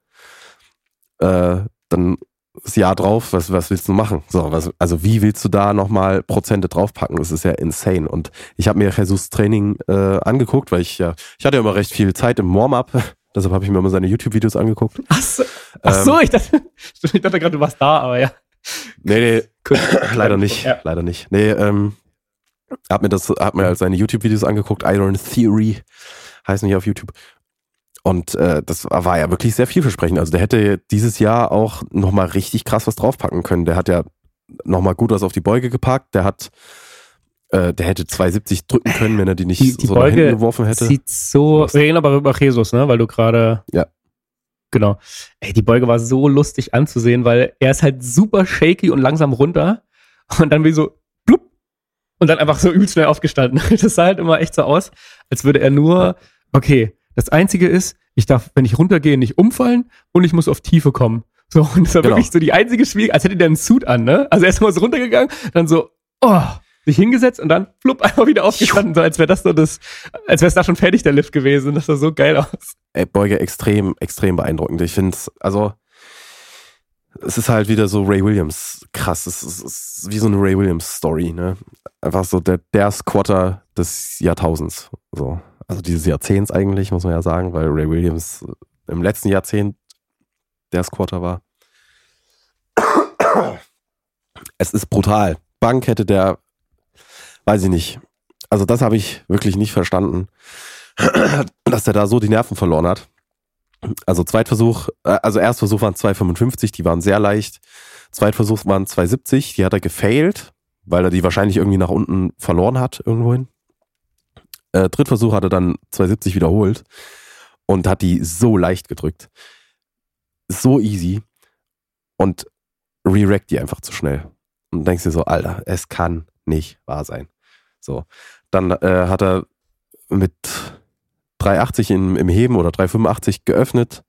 äh, dann das Jahr drauf, was, was willst du machen? So, was, also wie willst du da nochmal Prozente draufpacken? Das ist ja insane. Und ich habe mir Jesus Training äh, angeguckt, weil ich ja, ich hatte ja immer recht viel Zeit im Warm-up, deshalb habe ich mir immer seine YouTube-Videos angeguckt. Ach so, Ach so ähm, ich dachte, ich dachte gerade, du warst da, aber ja. Nee, nee, cool. leider nicht, ja. leider nicht. Nee, ähm, hab mir das, hab mir halt seine YouTube-Videos angeguckt, Iron Theory heißen die auf YouTube. Und äh, das war ja wirklich sehr vielversprechend. Also der hätte dieses Jahr auch nochmal richtig krass was draufpacken können. Der hat ja nochmal gut was auf die Beuge gepackt. Der hat, äh, der hätte zwei siebzig drücken können, wenn er die nicht die, die so Beuge nach hinten geworfen hätte. Sieht so, wir reden aber über Jesus, ne? Weil du gerade... Ja. Genau. Ey, die Beuge war so lustig anzusehen, weil er ist halt super shaky und langsam runter und dann wie so blub und dann einfach so übel schnell aufgestanden. Das sah halt immer echt so aus, als würde er nur, okay, das Einzige ist, ich darf, wenn ich runtergehe, nicht umfallen und ich muss auf Tiefe kommen. So, und das war genau. wirklich so die einzige Schwierigkeit, als hätte der einen Suit an, ne? Also erst mal so runtergegangen, dann so, oh, sich hingesetzt und dann flupp einfach wieder aufgestanden, so als wäre das so das, als wäre es da schon fertig, der Lift gewesen. Das sah so geil aus. Ey, Beuge extrem, extrem beeindruckend. Ich finde es, also, es ist halt wieder so Ray Williams krass. Es ist, es ist wie so eine Ray Williams Story, ne? Einfach so der, der Squatter des Jahrtausends, so. Also dieses Jahrzehnts eigentlich, muss man ja sagen, weil Ray Williams im letzten Jahrzehnt der Squatter war. Es ist brutal. Bank hätte der, weiß ich nicht, also das habe ich wirklich nicht verstanden, dass der da so die Nerven verloren hat. Also Zweitversuch, also Erstversuch waren zwei fünfundfünfzig, die waren sehr leicht. Zweitversuch waren zwei siebzig, die hat er gefailt, weil er die wahrscheinlich irgendwie nach unten verloren hat irgendwohin. Äh, Drittversuch hat er dann zwei siebzig wiederholt und hat die so leicht gedrückt. So easy. Und re-rackt die einfach zu schnell. Und denkst dir so, Alter, es kann nicht wahr sein. So. Dann äh, hat er mit drei achtzig im, im Heben oder drei fünfundachtzig geöffnet.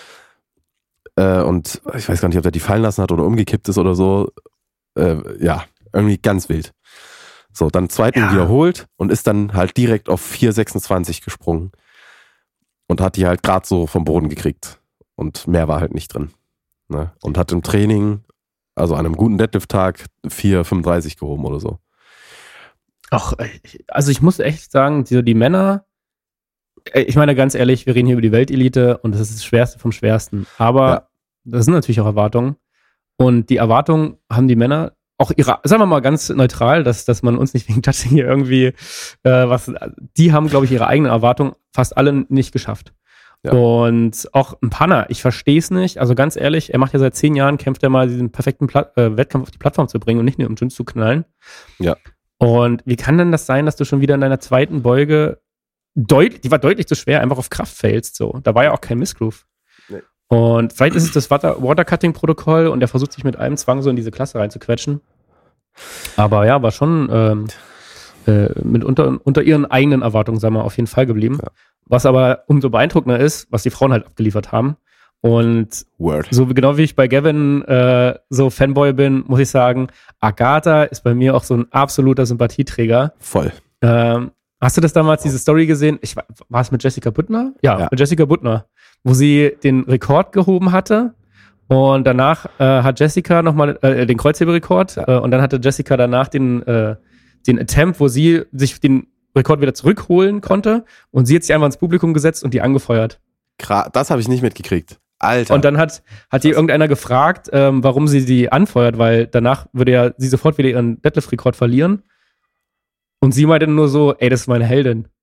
Äh, und ich weiß gar nicht, ob er die fallen lassen hat oder umgekippt ist oder so. Äh, ja, irgendwie ganz wild. So, dann zweiten ja. wiederholt und ist dann halt direkt auf vier sechsundzwanzig gesprungen und hat die halt gerade so vom Boden gekriegt und mehr war halt nicht drin. Ne? Und hat im Training, also an einem guten Deadlift-Tag, vier fünfunddreißig gehoben oder so. Ach, also ich muss echt sagen, die, die Männer, ich meine ganz ehrlich, wir reden hier über die Weltelite und das ist das Schwerste vom Schwersten, aber ja. das sind natürlich auch Erwartungen und die Erwartungen haben die Männer auch ihre, sagen wir mal ganz neutral, dass, dass man uns nicht wegen Touching hier irgendwie äh, was, die haben, glaube ich, ihre eigenen Erwartungen fast alle nicht geschafft. Ja. Und auch ein Panner, ich verstehe es nicht, also ganz ehrlich, er macht ja seit zehn Jahren, kämpft er mal diesen perfekten Pla- äh, Wettkampf auf die Plattform zu bringen und nicht nur im Gym zu knallen. Ja. Und wie kann denn das sein, dass du schon wieder in deiner zweiten Beuge deutlich, die war deutlich zu schwer, einfach auf Kraft failst, so. Da war ja auch kein Missgroove. Nee. Und vielleicht ist es das Watercutting-Protokoll und er versucht sich mit einem Zwang so in diese Klasse reinzuquetschen. Aber ja, war schon ähm, äh, mit unter, unter ihren eigenen Erwartungen, sagen wir, auf jeden Fall geblieben. Ja. Was aber umso beeindruckender ist, was die Frauen halt abgeliefert haben. Und Word. so genau wie ich bei Gavin äh, so Fanboy bin, muss ich sagen, Agatha ist bei mir auch so ein absoluter Sympathieträger. Voll. Ähm, hast du das damals, diese Story gesehen? Ich, war es mit Jessica Buttner? Ja, ja, mit Jessica Buttner, wo sie den Rekord gehoben hatte. Und danach äh, hat Jessica nochmal äh, den Kreuzheberekord ja. äh, und dann hatte Jessica danach den, äh, den Attempt, wo sie sich den Rekord wieder zurückholen konnte und sie hat sich einfach ins Publikum gesetzt und die angefeuert. Das habe ich nicht mitgekriegt. Alter. Und dann hat, hat die irgendeiner gefragt, ähm, warum sie die anfeuert, weil danach würde ja sie sofort wieder ihren Deadlift-Rekord verlieren. Und sie meinte nur so, ey, das ist meine Heldin.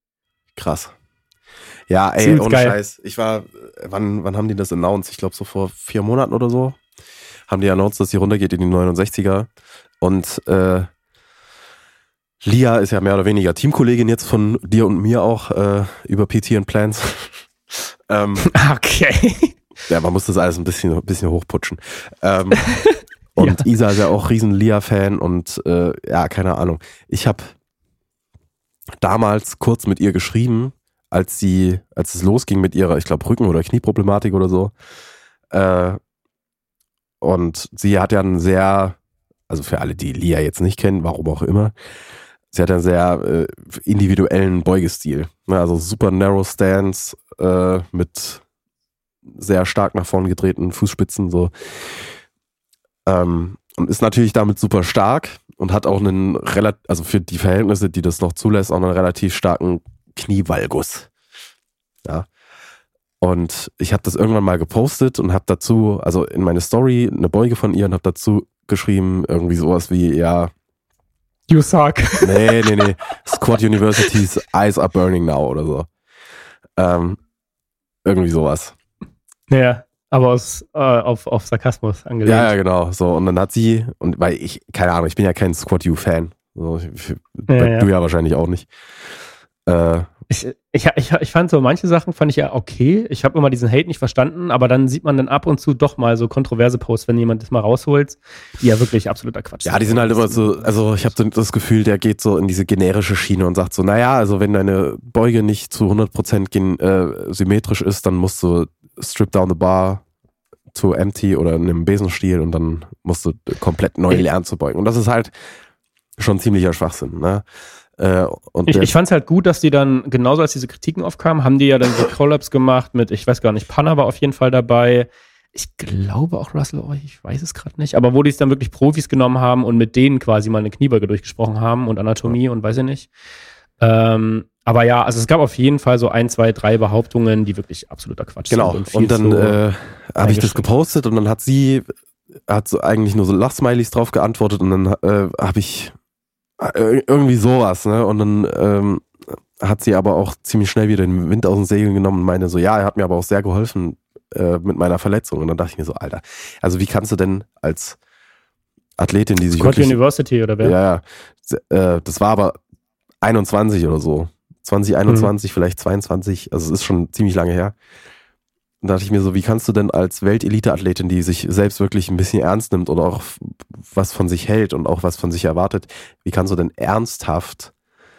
Krass. Ja, ey, Ziemlich ohne geil. Scheiß. Ich war, wann, wann haben die das announced? Ich glaube so vor vier Monaten oder so. Haben die announced, dass sie runtergeht in die neunundsechziger. Und äh, Lia ist ja mehr oder weniger Teamkollegin jetzt von dir und mir auch äh, über P T and Plans. ähm, Okay. ja, man muss das alles ein bisschen, ein bisschen hochputschen. Ähm, und Ja. Isa ist ja auch riesen Lia-Fan und äh, ja, keine Ahnung. Ich habe damals kurz mit ihr geschrieben, als sie, als es losging mit ihrer, ich glaube, Rücken- oder Knieproblematik oder so. Äh, und sie hat ja einen sehr, also für alle, die Lia jetzt nicht kennen, warum auch immer, sie hat einen sehr äh, individuellen Beugestil. Ne, also super narrow Stance äh, mit sehr stark nach vorn gedrehten Fußspitzen so. Ähm, und ist natürlich damit super stark und hat auch einen relativ, also für die Verhältnisse, die das noch zulässt, auch einen relativ starken Knievalgus. Ja. Und ich habe das irgendwann mal gepostet und habe dazu, also in meine Story, eine Beuge von ihr und habe dazu geschrieben, irgendwie sowas wie, ja, You suck. nee, nee, nee, Squat University's Eyes are burning now oder so. Ähm, irgendwie sowas. Ja, aber aus, äh, auf, auf Sarkasmus angelehnt. Ja, ja, genau. So, und dann hat sie, und weil ich, keine Ahnung, ich bin ja kein Squat U-Fan. So, ich, Ja, du ja. ja wahrscheinlich auch nicht. Äh, Ich, ich, ich, ich fand so, manche Sachen fand ich ja okay. Ich habe immer diesen Hate nicht verstanden, aber dann sieht man dann ab und zu doch mal so kontroverse Posts, wenn jemand das mal rausholt, die ja wirklich absoluter Quatsch ja, die sind halt immer so, also ich habe so das Gefühl, der geht so in diese generische Schiene und sagt so, naja, also wenn deine Beuge nicht zu hundert Prozent gen, äh, symmetrisch ist, dann musst du strip down the bar to empty oder in einem Besenstiel und dann musst du komplett neu lernen zu beugen. Und das ist halt schon ziemlicher Schwachsinn, ne? Äh, und Ich, der, ich fand es halt gut, dass die dann, genauso als diese Kritiken aufkamen, haben die ja dann so Collabs gemacht mit, ich weiß gar nicht, Panna war auf jeden Fall dabei. Ich glaube auch Russell, oh, ich weiß es gerade nicht, aber wo die es dann wirklich Profis genommen haben und mit denen quasi mal eine Kniebeuge durchgesprochen haben und Anatomie und weiß ich nicht. Ähm, aber ja, also es gab auf jeden Fall so ein, zwei, drei Behauptungen, die wirklich absoluter Quatsch genau. sind. viel Und dann zu äh, habe ich das eingeschränkt. gepostet und dann hat sie, hat so eigentlich nur so Lachsmilies drauf geantwortet und dann äh, habe ich äh, irgendwie sowas, ne? Und dann ähm, hat sie aber auch ziemlich schnell wieder den Wind aus den Segeln genommen und meinte so, ja, er hat mir aber auch sehr geholfen äh, mit meiner Verletzung. Und dann dachte ich mir so, Alter, also wie kannst du denn als Athletin, die sich Squat wirklich, University oder wer? ja, ja, äh, das war aber einundzwanzig oder so, zwanzig einundzwanzig, vielleicht zweiundzwanzig, also es ist schon ziemlich lange her. Und da dachte ich mir so, wie kannst du denn als Weltelite-Athletin, die sich selbst wirklich ein bisschen ernst nimmt und auch was von sich hält und auch was von sich erwartet, wie kannst du denn ernsthaft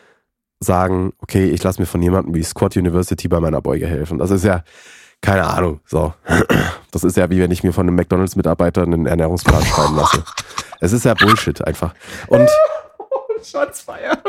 sagen, okay, ich lasse mir von jemandem wie Squat University bei meiner Beuge helfen? Das ist ja, keine Ahnung, so. Das ist ja wie wenn ich mir von einem McDonalds-Mitarbeiter einen Ernährungsplan schreiben lasse. Es ist ja Bullshit einfach. Und Shotsfire.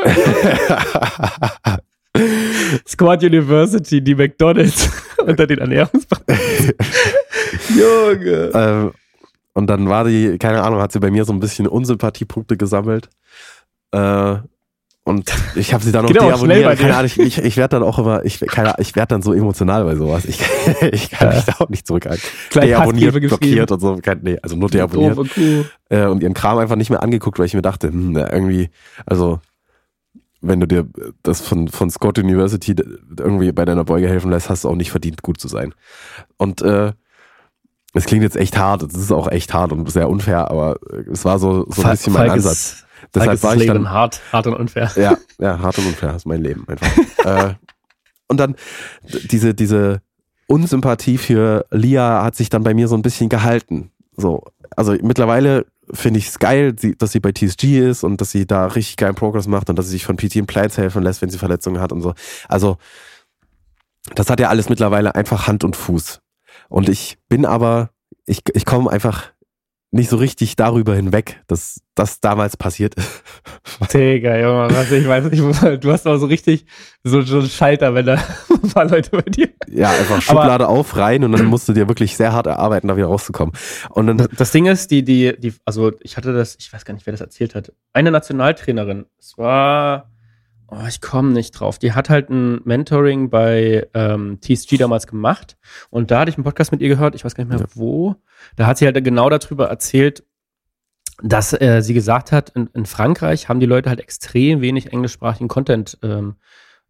Squat University, die McDonalds unter den Ernährungsberatung. Junge. ähm, und dann war die, keine Ahnung, hat sie bei mir so ein bisschen Unsympathiepunkte gesammelt. Äh, und ich habe sie dann noch Geht aber auch schnell bei deabonniert. dir. Keine Ahnung, ich, ich, ich werde dann auch immer, ich, keine, ich werde dann so emotional bei sowas. Ich, ich kann mich da auch nicht zurückhalten. Gleich Deabonniert, Hassbriefe blockiert und so. Kein, nee, also nur deabonniert. Doofe Kuh. Äh, und ihren Kram einfach nicht mehr angeguckt, weil ich mir dachte, hm, na, irgendwie, also wenn du dir das von, von Scott University irgendwie bei deiner Beuge helfen lässt, hast du auch nicht verdient, gut zu sein. Und äh, es klingt jetzt echt hart, es ist auch echt hart und sehr unfair, aber es war so, so ein bisschen mein Falk ist- Ansatz. Falk Deshalb ist war das ich Leben dann, hart, hart und unfair. ja, ja, hart und unfair, ist mein Leben einfach. äh, und dann d- diese, diese Unsympathie für Lia hat sich dann bei mir so ein bisschen gehalten. So, also mittlerweile finde ich es geil, sie, dass sie bei T S G ist und dass sie da richtig geilen Progress macht und dass sie sich von P T and Plans helfen lässt, wenn sie Verletzungen hat und so. Also das hat ja alles mittlerweile einfach Hand und Fuß. Und ich bin aber, ich, ich komme einfach nicht so richtig darüber hinweg, dass das damals passiert ist. Digga, Junge, was ich weiß nicht, du hast auch so richtig so, so einen Schalter, wenn da ein paar Leute bei dir. Ja, einfach Schublade auf, rein und dann musst du dir wirklich sehr hart erarbeiten, da wieder rauszukommen. Und dann, Das, das Ding ist, die, die, die, also ich hatte das, ich weiß gar nicht, wer das erzählt hat. Eine Nationaltrainerin, es war, oh, ich komme nicht drauf. Die hat halt ein Mentoring bei ähm, T S G damals gemacht und da hatte ich einen Podcast mit ihr gehört, ich weiß gar nicht mehr Ja. wo. Da hat sie halt genau darüber erzählt, dass äh, sie gesagt hat, in, in Frankreich haben die Leute halt extrem wenig englischsprachigen Content ähm,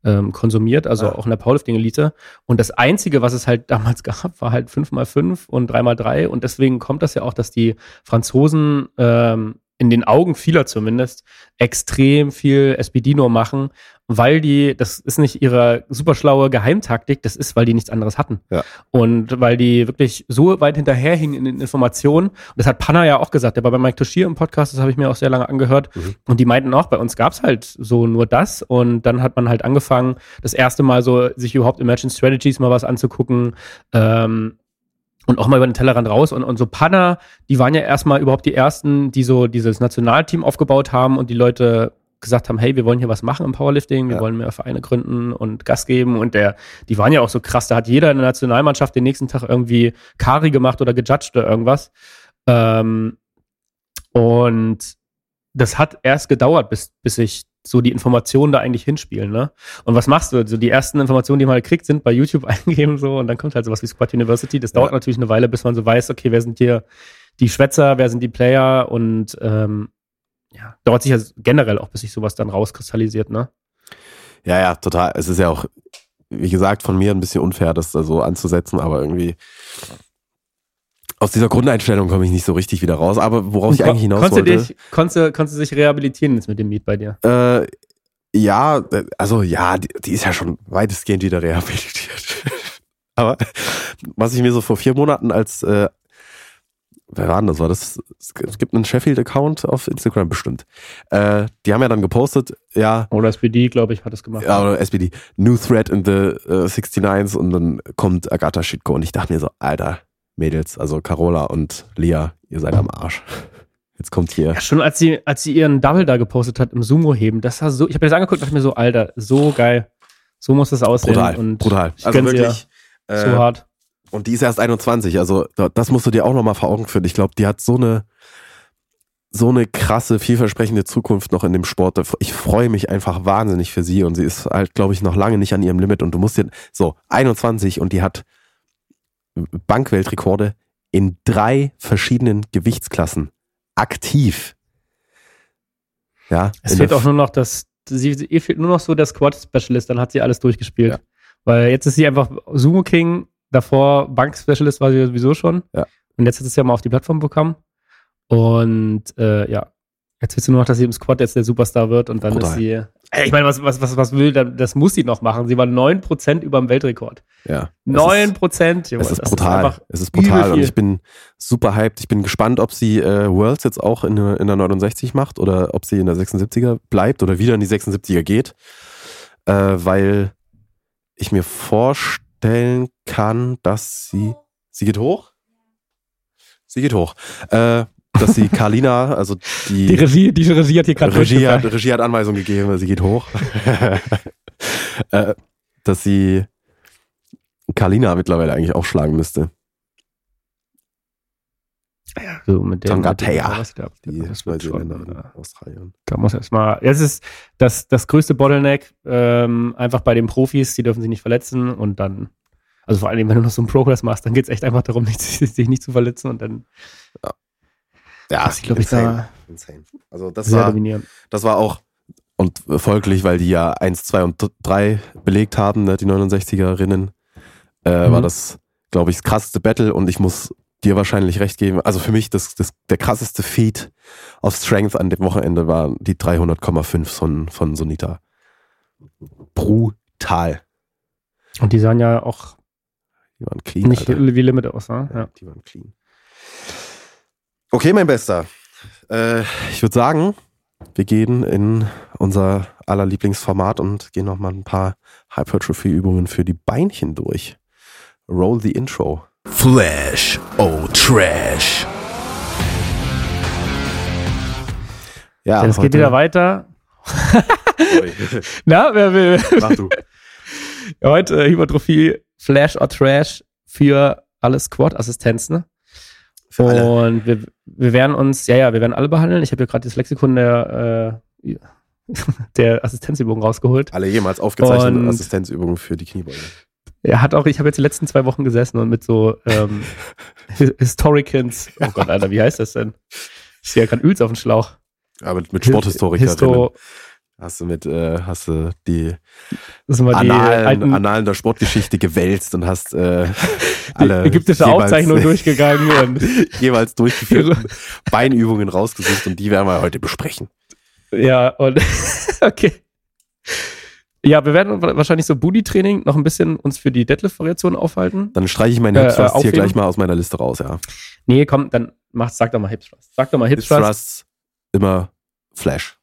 ähm, konsumiert, also Ja. auch in der Powerlifting-Elite. Und das Einzige, was es halt damals gab, war halt fünf mal fünf und drei mal drei. Und deswegen kommt das ja auch, dass die Franzosen ähm, in den Augen vieler zumindest extrem viel S P D nur machen, weil die, das ist nicht ihre super schlaue Geheimtaktik, das ist, weil die nichts anderes hatten. Ja. Und weil die wirklich so weit hinterherhingen in den Informationen. Und das hat Panna ja auch gesagt, der war bei Mike Toshir im Podcast, das habe ich mir auch sehr lange angehört. Mhm. Und die meinten auch, bei uns gab es halt so nur das. Und dann hat man halt angefangen, das erste Mal so sich überhaupt Emerging Strategies mal was anzugucken. Ähm, Und auch mal über den Tellerrand raus. Und, und so Panna, die waren ja erstmal überhaupt die ersten, die so dieses Nationalteam aufgebaut haben und die Leute gesagt haben, hey, wir wollen hier was machen im Powerlifting, wir Ja. wollen mehr Vereine gründen und Gas geben. Und der, die waren ja auch so krass, da hat jeder in der Nationalmannschaft den nächsten Tag irgendwie Kari gemacht oder gejudged oder irgendwas. Ähm, und das hat erst gedauert, bis, bis ich so die Informationen da eigentlich hinspielen, ne? Und was machst du? So die ersten Informationen, die man halt kriegt, sind bei YouTube eingeben so und dann kommt halt sowas wie Squad University. Das dauert Ja. natürlich eine Weile, bis man so weiß, okay, wer sind hier die Schwätzer, wer sind die Player und ähm, ja, dauert sicher generell auch, bis sich sowas dann rauskristallisiert, ne? Ja, ja, total. Es ist ja auch, wie gesagt, von mir ein bisschen unfair, das da so anzusetzen, aber irgendwie aus dieser Grundeinstellung komme ich nicht so richtig wieder raus. Aber worauf ich eigentlich hinaus konntest wollte... Du dich, konntest, du, konntest du dich rehabilitieren jetzt mit dem Meet bei dir? Äh, ja, also ja, die, die ist ja schon weitestgehend wieder rehabilitiert. Aber was ich mir so vor vier Monaten als, äh, wer war denn das? War das? Es gibt einen Sheffield-Account auf Instagram bestimmt. Äh, die haben ja dann gepostet, ja, Oder S P D, glaube ich, hat das gemacht. ja, oder S P D, New Thread in the uh, sixty-nines und dann kommt Agatha Schitko und ich dachte mir so, Alter, Mädels, also Carola und Lea, ihr seid am Arsch. Jetzt kommt hier. Ja, schon als sie, als sie ihren Double da gepostet hat im Sumo-Heben, das war so, ich habe mir das angeguckt und dachte mir so, Alter, so geil. So muss das aussehen. Brutal, und brutal. Ich Also gönn's wirklich. ihr Äh, so hart. Und die ist erst einundzwanzig, also das musst du dir auch nochmal vor Augen führen. Ich glaube, die hat so eine so eine krasse, vielversprechende Zukunft noch in dem Sport. Ich freue mich einfach wahnsinnig für sie und sie ist halt, glaube ich, noch lange nicht an ihrem Limit und du musst dir, so, einundzwanzig und die hat Bankweltrekorde in drei verschiedenen Gewichtsklassen. Aktiv. Ja. Es in fehlt der- auch nur noch das, sie, ihr fehlt nur noch so der Squad-Specialist, dann hat sie alles durchgespielt. Ja. Weil jetzt ist sie einfach Sumo King, davor Bank-Specialist war sie sowieso schon. Ja. Und jetzt hat sie es ja mal auf die Plattform bekommen. Und äh, ja, jetzt willst du nur noch, dass sie im Squad jetzt der Superstar wird und dann Brutal. ist sie. Ey, ich meine, was, was, was, was will, das muss sie noch machen. Sie war neun Prozent über dem Weltrekord. Ja. neun Prozent, Junge. Es ist das brutal. einfach es ist brutal übel und viel. ich bin super hyped. Ich bin gespannt, ob sie äh, Worlds jetzt auch in, in der neunundsechzig macht oder ob sie in der sechsundsiebziger bleibt oder wieder in die sechsundsiebziger geht. Äh, weil ich mir vorstellen kann, dass sie... Sie geht hoch? Sie geht hoch. Äh, dass sie Carlina, also die... Die Regie, die Regie hat hier gerade Regie hat, Regie hat Anweisung gegeben, sie geht hoch. äh, dass sie Carlina mittlerweile eigentlich auch schlagen müsste. so mit der Tongatea. mit dem- was da- Die das wird schon, Neuseeländerin, äh, Australierin. Da muss erstmal, jetzt ist das, das größte Bottleneck ähm, einfach bei den Profis, die dürfen sich nicht verletzen und dann, also vor allem, wenn du noch so einen Progress machst, dann geht es echt einfach darum, nicht, sich nicht zu verletzen und dann Ja, ist, glaube ich, insane. da insane. Also das sehr war, dominieren. das war auch und folglich, weil die ja eins, zwei und drei belegt haben, ne, die neunundsechzigerinnen, äh, Mhm. war das, glaube ich, das krasseste Battle und ich muss dir wahrscheinlich recht geben. Also für mich das, das der krasseste Feat auf Strength an dem Wochenende war die dreihundert Komma fünf von, von Sonita. Brutal. Und die sahen ja auch Die waren clean, nicht Alter. wie Limit aus, ne? Ja, Ja. die waren clean. Okay, mein Bester. Äh, ich würde sagen, wir gehen in unser aller Lieblingsformat und gehen noch mal ein paar Hypertrophy-Übungen für die Beinchen durch. Roll the Intro. Flash, oh Trash. Ja, Es geht heute- wieder weiter. Sorry. Na, wer will? Mach du. Heute äh, Hypertrophie, Flash or Trash für alle Squad-Assistenzen. Ne? Für alle. Und wir, wir werden uns, ja, ja, wir werden alle behandeln. Ich habe hier gerade das Lexikon der, äh, der Assistenzübung rausgeholt. Alle jemals aufgezeichneten Und- Assistenzübungen für die Kniebeuge. Er hat auch, ich habe jetzt die letzten zwei Wochen gesessen und mit so ähm, Hi- Historicans, oh Gott, Alter, wie heißt das denn? Ich sehe ja gerade Üls auf den Schlauch. Aber mit Sporthistorikerinnen. Histo, Hast du mit, äh, hast du die, Das sind mal die Annalen, alten Annalen der Sportgeschichte gewälzt und hast äh, alle ägyptische jeweils, Aufzeichnungen durchgegangen und jeweils durchgeführten Beinübungen rausgesucht und die werden wir heute besprechen. ja, und okay. Ja, wir werden wahrscheinlich so Booty-Training noch ein bisschen uns für die Deadlift-Variation aufhalten. Dann streiche ich meinen Äh, Hip Thrust äh, hier aufheben. gleich mal aus meiner Liste raus, ja. Nee, komm, dann mach, sag doch mal Hip Thrust. Sag doch mal Hip Hip Thrust. Thrusts immer Flash.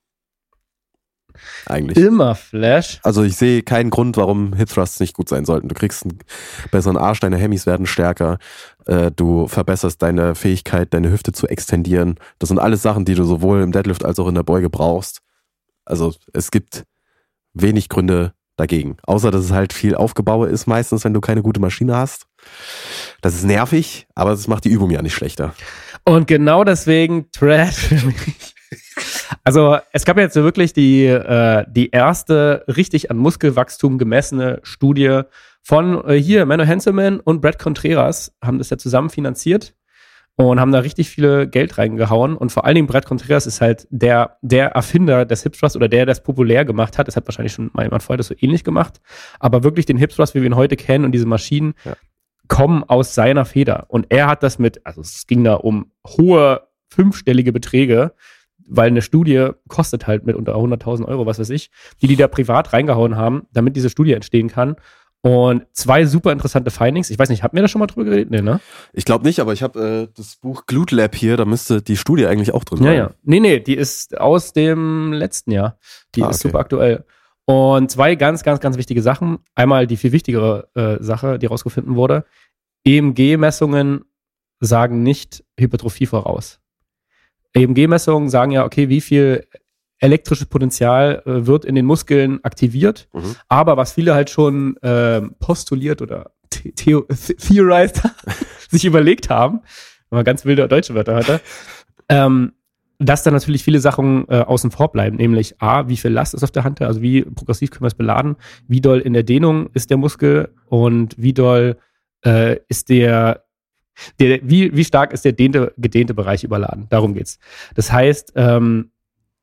Eigentlich. Immer Flash. Also ich sehe keinen Grund, warum Hip Thrusts nicht gut sein sollten. Du kriegst einen besseren Arsch, deine Hemmis werden stärker, äh, du verbesserst deine Fähigkeit, deine Hüfte zu extendieren. Das sind alles Sachen, die du sowohl im Deadlift als auch in der Beuge brauchst. Also es gibt wenig Gründe dagegen. Außer, dass es halt viel Aufgebaue ist meistens, wenn du keine gute Maschine hast. Das ist nervig, aber das macht die Übung ja nicht schlechter. Und genau deswegen Trash für mich. Also es gab jetzt wirklich die, äh, die erste richtig an Muskelwachstum gemessene Studie von äh, hier, Menno Henselman und Brad Contreras haben das ja zusammen finanziert und haben da richtig viel Geld reingehauen. Und vor allen Dingen Brad Contreras ist halt der, der Erfinder des Hip Thrust oder der, der es populär gemacht hat. Das hat wahrscheinlich schon mal jemand vorher das so ähnlich gemacht. Aber wirklich den Hip Thrust, wie wir ihn heute kennen und diese Maschinen, ja, kommen aus seiner Feder. Und er hat das mit, also es ging da um hohe fünfstellige Beträge, weil eine Studie kostet halt mit unter hunderttausend Euro, was weiß ich, die die da privat reingehauen haben, damit diese Studie entstehen kann. Und zwei super interessante Findings. Ich weiß nicht, hatten wir da schon mal drüber geredet? Nee, ne? Ich glaube nicht, aber ich habe äh, das Buch Glute Lab hier, da müsste die Studie eigentlich auch drin sein. Ja, ja. Nee, nee, die ist aus dem letzten Jahr. Die Ah, ist okay. super aktuell. Und zwei ganz, ganz, ganz wichtige Sachen. Einmal die viel wichtigere äh, Sache, die rausgefunden wurde. E M G-Messungen sagen nicht Hypertrophie voraus. E M G-Messungen sagen ja, okay, wie viel elektrisches Potenzial äh, wird in den Muskeln aktiviert. Mhm. Aber was viele halt schon äh, postuliert oder the- theo- the- theorized, sich überlegt haben, wenn man ganz wilde deutsche Wörter hatte, ähm, dass da natürlich viele Sachen äh, außen vor bleiben, nämlich A, wie viel Last ist auf der Hand, also wie progressiv können wir es beladen, wie doll in der Dehnung ist der Muskel und wie doll äh, ist der Der, wie, wie stark ist der dehnte, gedehnte Bereich überladen? Darum geht's. Das heißt, ähm,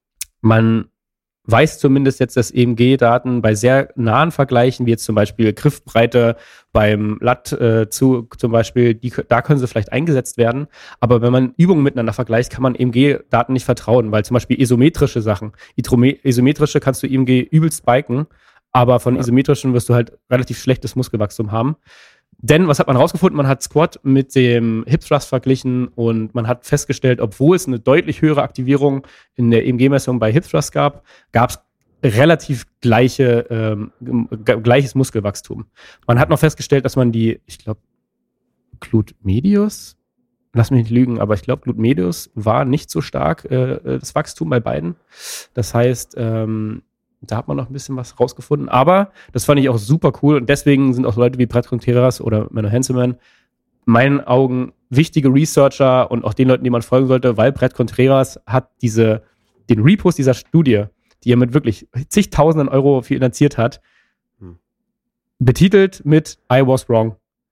man weiß zumindest jetzt, dass E M G-Daten bei sehr nahen Vergleichen, wie jetzt zum Beispiel Griffbreite beim Lat äh, zu, zum Beispiel, die, da können sie vielleicht eingesetzt werden. Aber wenn man Übungen miteinander vergleicht, kann man E M G-Daten nicht vertrauen, weil zum Beispiel isometrische Sachen, Itrome- isometrische kannst du E M G übelst spiken, aber von Ja. isometrischen wirst du halt relativ schlechtes Muskelwachstum haben. Denn, was hat man rausgefunden? Man hat Squat mit dem Hip Thrust verglichen und man hat festgestellt, obwohl es eine deutlich höhere Aktivierung in der E M G-Messung bei Hip Thrust gab, gab es relativ gleiche, ähm, g- gleiches Muskelwachstum. Man hat noch festgestellt, dass man die, ich glaube, Glute Medius, lass mich nicht lügen, aber ich glaube, Glute Medius war nicht so stark, äh, das Wachstum bei beiden. Das heißt, ähm, da hat man noch ein bisschen was rausgefunden. Aber das fand ich auch super cool. Und deswegen sind auch Leute wie Brad Contreras oder Menno Henselman in meinen Augen wichtige Researcher und auch den Leuten, die man folgen sollte, weil Brad Contreras hat diese, den Repost dieser Studie, die er mit wirklich zigtausenden Euro finanziert hat, Hm. betitelt mit I was wrong.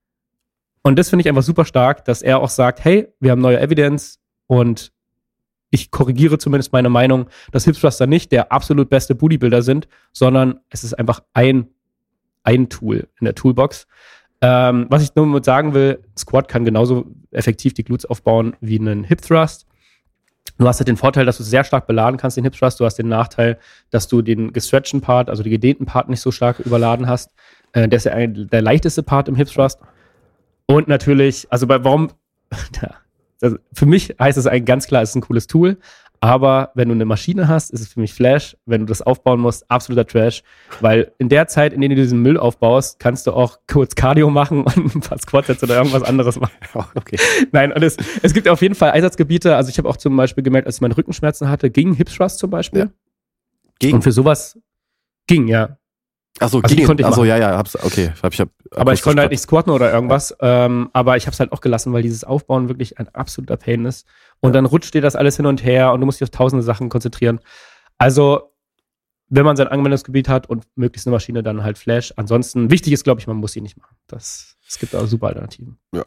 Und das finde ich einfach super stark, dass er auch sagt, hey, wir haben neue Evidence und ich korrigiere zumindest meine Meinung, dass Hip Thruster nicht der absolut beste Bodybuilder sind, sondern es ist einfach ein, ein Tool in der Toolbox. Ähm, was ich nur mit sagen will, Squat kann genauso effektiv die Glutes aufbauen wie einen Hip Thrust. Du hast halt den Vorteil, dass du sehr stark beladen kannst, den Hip Thrust. Du hast den Nachteil, dass du den gestretchten Part, also den gedehnten Part nicht so stark überladen hast. Äh, der ist ja ein, der leichteste Part im Hip Thrust. Und natürlich, also bei warum, ja, also für mich heißt es eigentlich ganz klar, es ist ein cooles Tool, aber wenn du eine Maschine hast, ist es für mich Flash. Wenn du das aufbauen musst, absoluter Trash, weil in der Zeit, in der du diesen Müll aufbaust, kannst du auch kurz Cardio machen und ein paar Squats oder irgendwas anderes machen. Okay. Nein, und es, es gibt auf jeden Fall Einsatzgebiete, also ich habe auch zum Beispiel gemerkt, als ich meine Rückenschmerzen hatte, ging Hip Thrust zum Beispiel. Ja. Gegen. Und für sowas ging, ja. Achso, Also die gegen. konnte ich Achso, machen. ja, ja, hab's, okay. Hab, ich hab, Aber ich konnte halt akustisch nicht squatten oder irgendwas. Ähm, aber ich habe es halt auch gelassen, weil dieses Aufbauen wirklich ein absoluter Pain ist. Und Ja. dann rutscht dir das alles hin und her und du musst dich auf tausende Sachen konzentrieren. Also, wenn man sein Anwendungsgebiet hat und möglichst eine Maschine, dann halt Flash. Ansonsten, wichtig ist, glaube ich, man muss sie nicht machen. Das, es gibt auch super Alternativen. Ja.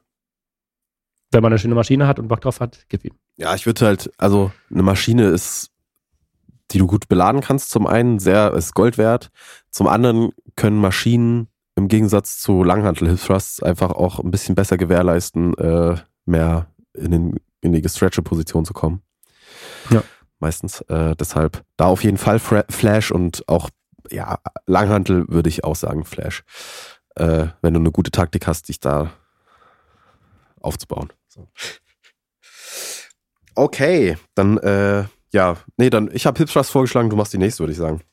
Wenn man eine schöne Maschine hat und Bock drauf hat, gib ihm. Ja, ich würde halt, also eine Maschine ist die du gut beladen kannst. Zum einen, sehr ist Gold wert. Zum anderen können Maschinen im Gegensatz zu Langhantel Hip Thrusts einfach auch ein bisschen besser gewährleisten, äh, mehr in, den, in die gestretchte Position zu kommen. Ja. Meistens. Äh, deshalb da auf jeden Fall Fra- Flash und auch ja, Langhantel würde ich auch sagen Flash. Äh, wenn du eine gute Taktik hast, dich da aufzubauen. So. Okay, dann äh, ja, nee, dann ich habe Hip Thrust vorgeschlagen, du machst die nächste, würde ich sagen.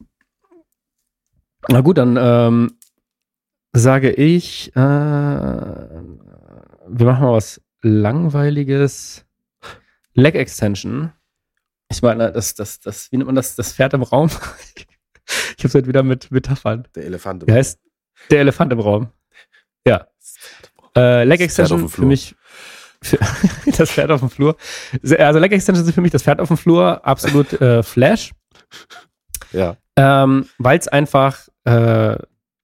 Na gut, dann ähm, sage ich, äh, wir machen mal was Langweiliges. Leg Extension. Ich meine, das, das, das, wie nennt man das? Das Pferd im Raum? Ich habe es heute wieder mit Metaphern. Der Elefant im Wie heißt der Elefant im Raum? Ja. Äh, Leg Extension für mich. Für das Pferd auf dem Flur. Also Leg Extension sind für mich das Pferd auf dem Flur. Absolut äh, Flash. Ja. Ähm, weil es einfach äh,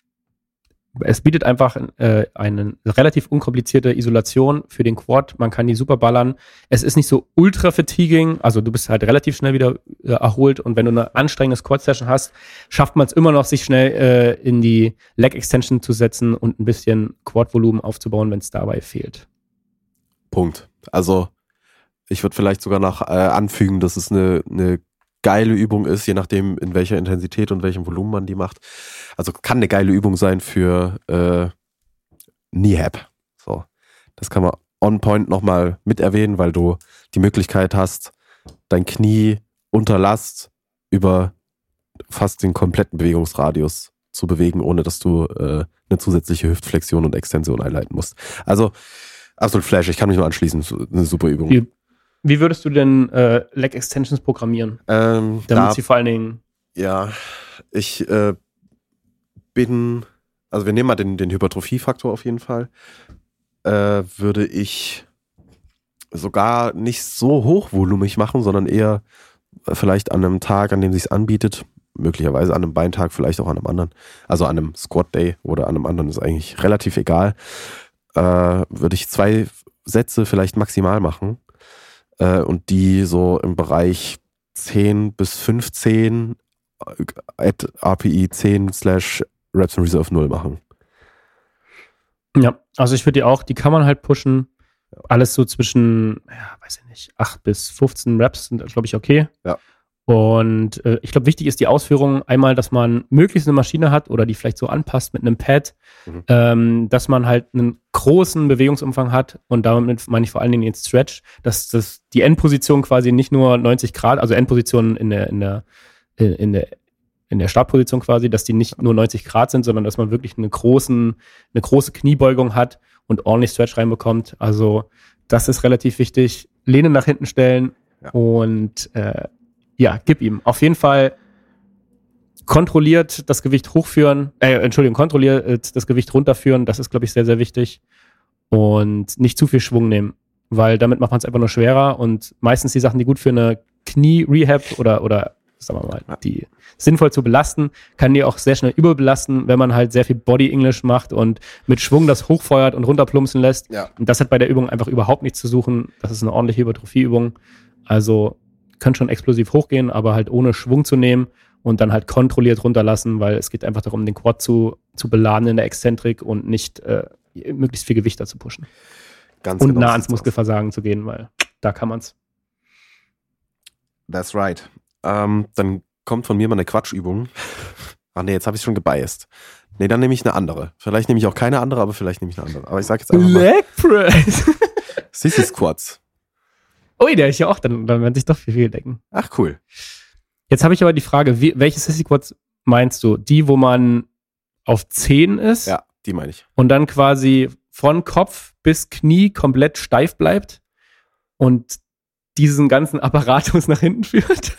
es bietet einfach äh, eine relativ unkomplizierte Isolation für den Quad. Man kann die super ballern. Es ist nicht so ultra fatiguing, also du bist halt relativ schnell wieder äh, erholt und wenn du eine anstrengende Quad-Session hast, schafft man es immer noch, sich schnell äh, in die Leg-Extension zu setzen und ein bisschen Quad-Volumen aufzubauen, wenn es dabei fehlt. Punkt. Also ich würde vielleicht sogar noch äh, anfügen, dass es eine, eine geile Übung ist, je nachdem in welcher Intensität und welchem Volumen man die macht. Also kann eine geile Übung sein für äh, Knee-Hab. So, das kann man on point nochmal mit erwähnen, weil du die Möglichkeit hast, dein Knie unter Last über fast den kompletten Bewegungsradius zu bewegen, ohne dass du äh, eine zusätzliche Hüftflexion und Extension einleiten musst. Also absolut Flash, ich kann mich nur anschließen, eine super Übung. Wie, wie würdest du denn äh, Leg Extensions programmieren? Ähm, damit da, sie vor allen Dingen... Ja, ich äh, bin, also wir nehmen mal den, den Hypertrophie-Faktor auf jeden Fall, äh, würde ich sogar nicht so hochvolumig machen, sondern eher vielleicht an einem Tag, an dem es sich anbietet, möglicherweise an einem Beintag, vielleicht auch an einem anderen, also an einem Squat Day oder an einem anderen, ist eigentlich relativ egal, äh, würde ich zwei Sätze vielleicht maximal machen äh, und die so im Bereich zehn bis fünfzehn at R P I zehn slash Reps in Reserve null machen. Ja, also ich würde die auch, die kann man halt pushen. Alles so zwischen, ja, weiß ich nicht, acht bis fünfzehn Reps sind, glaube ich, okay. Ja. Und äh, ich glaube, wichtig ist die Ausführung einmal, dass man möglichst eine Maschine hat oder die vielleicht so anpasst mit einem Pad, mhm. ähm, dass man halt einen großen Bewegungsumfang hat und damit meine ich vor allen Dingen den Stretch, dass das die Endposition quasi nicht nur neunzig Grad, also Endposition in der, in der, in der in der Startposition quasi, dass die nicht nur neunzig Grad sind, sondern dass man wirklich eine, großen, eine große Kniebeugung hat und ordentlich Stretch reinbekommt. Also das ist relativ wichtig. Lehne nach hinten stellen ja. und äh, ja, gib ihm. Auf jeden Fall kontrolliert das Gewicht hochführen, äh, Entschuldigung, kontrolliert das Gewicht runterführen. Das ist, glaube ich, sehr, sehr wichtig. Und nicht zu viel Schwung nehmen, weil damit macht man es einfach nur schwerer und meistens die Sachen, die gut für eine Knie-Rehab oder, oder sagen wir mal, die sinnvoll zu belasten, kann die auch sehr schnell überbelasten, wenn man halt sehr viel Body English macht und mit Schwung das hochfeuert und runterplumpsen lässt. Ja. Und das hat bei der Übung einfach überhaupt nichts zu suchen. Das ist eine ordentliche Hypertrophie-Übung. Also kann schon explosiv hochgehen, aber halt ohne Schwung zu nehmen und dann halt kontrolliert runterlassen, weil es geht einfach darum, den Quad zu, zu beladen in der Exzentrik und nicht äh, möglichst viel Gewicht da zu pushen. Ganz und genau nah ans Muskelversagen zu gehen, weil da kann man's. That's right. Ähm, dann kommt von mir mal eine Quatschübung. Ach nee, jetzt habe ich schon gebiased. Nee, dann nehme ich eine andere. Vielleicht nehme ich auch keine andere, aber vielleicht nehme ich eine andere. Aber ich sage jetzt einfach mal. Leg Press! Sissy Squats. Ui, der ist ja auch, dann, dann werden sich doch viel, viel denken. Ach, cool. Jetzt habe ich aber die Frage, wie, welche Sissy Squats meinst du? Die, wo man auf zehn ist? Ja, die meine ich. Und dann quasi von Kopf bis Knie komplett steif bleibt und diesen ganzen Apparatus nach hinten führt?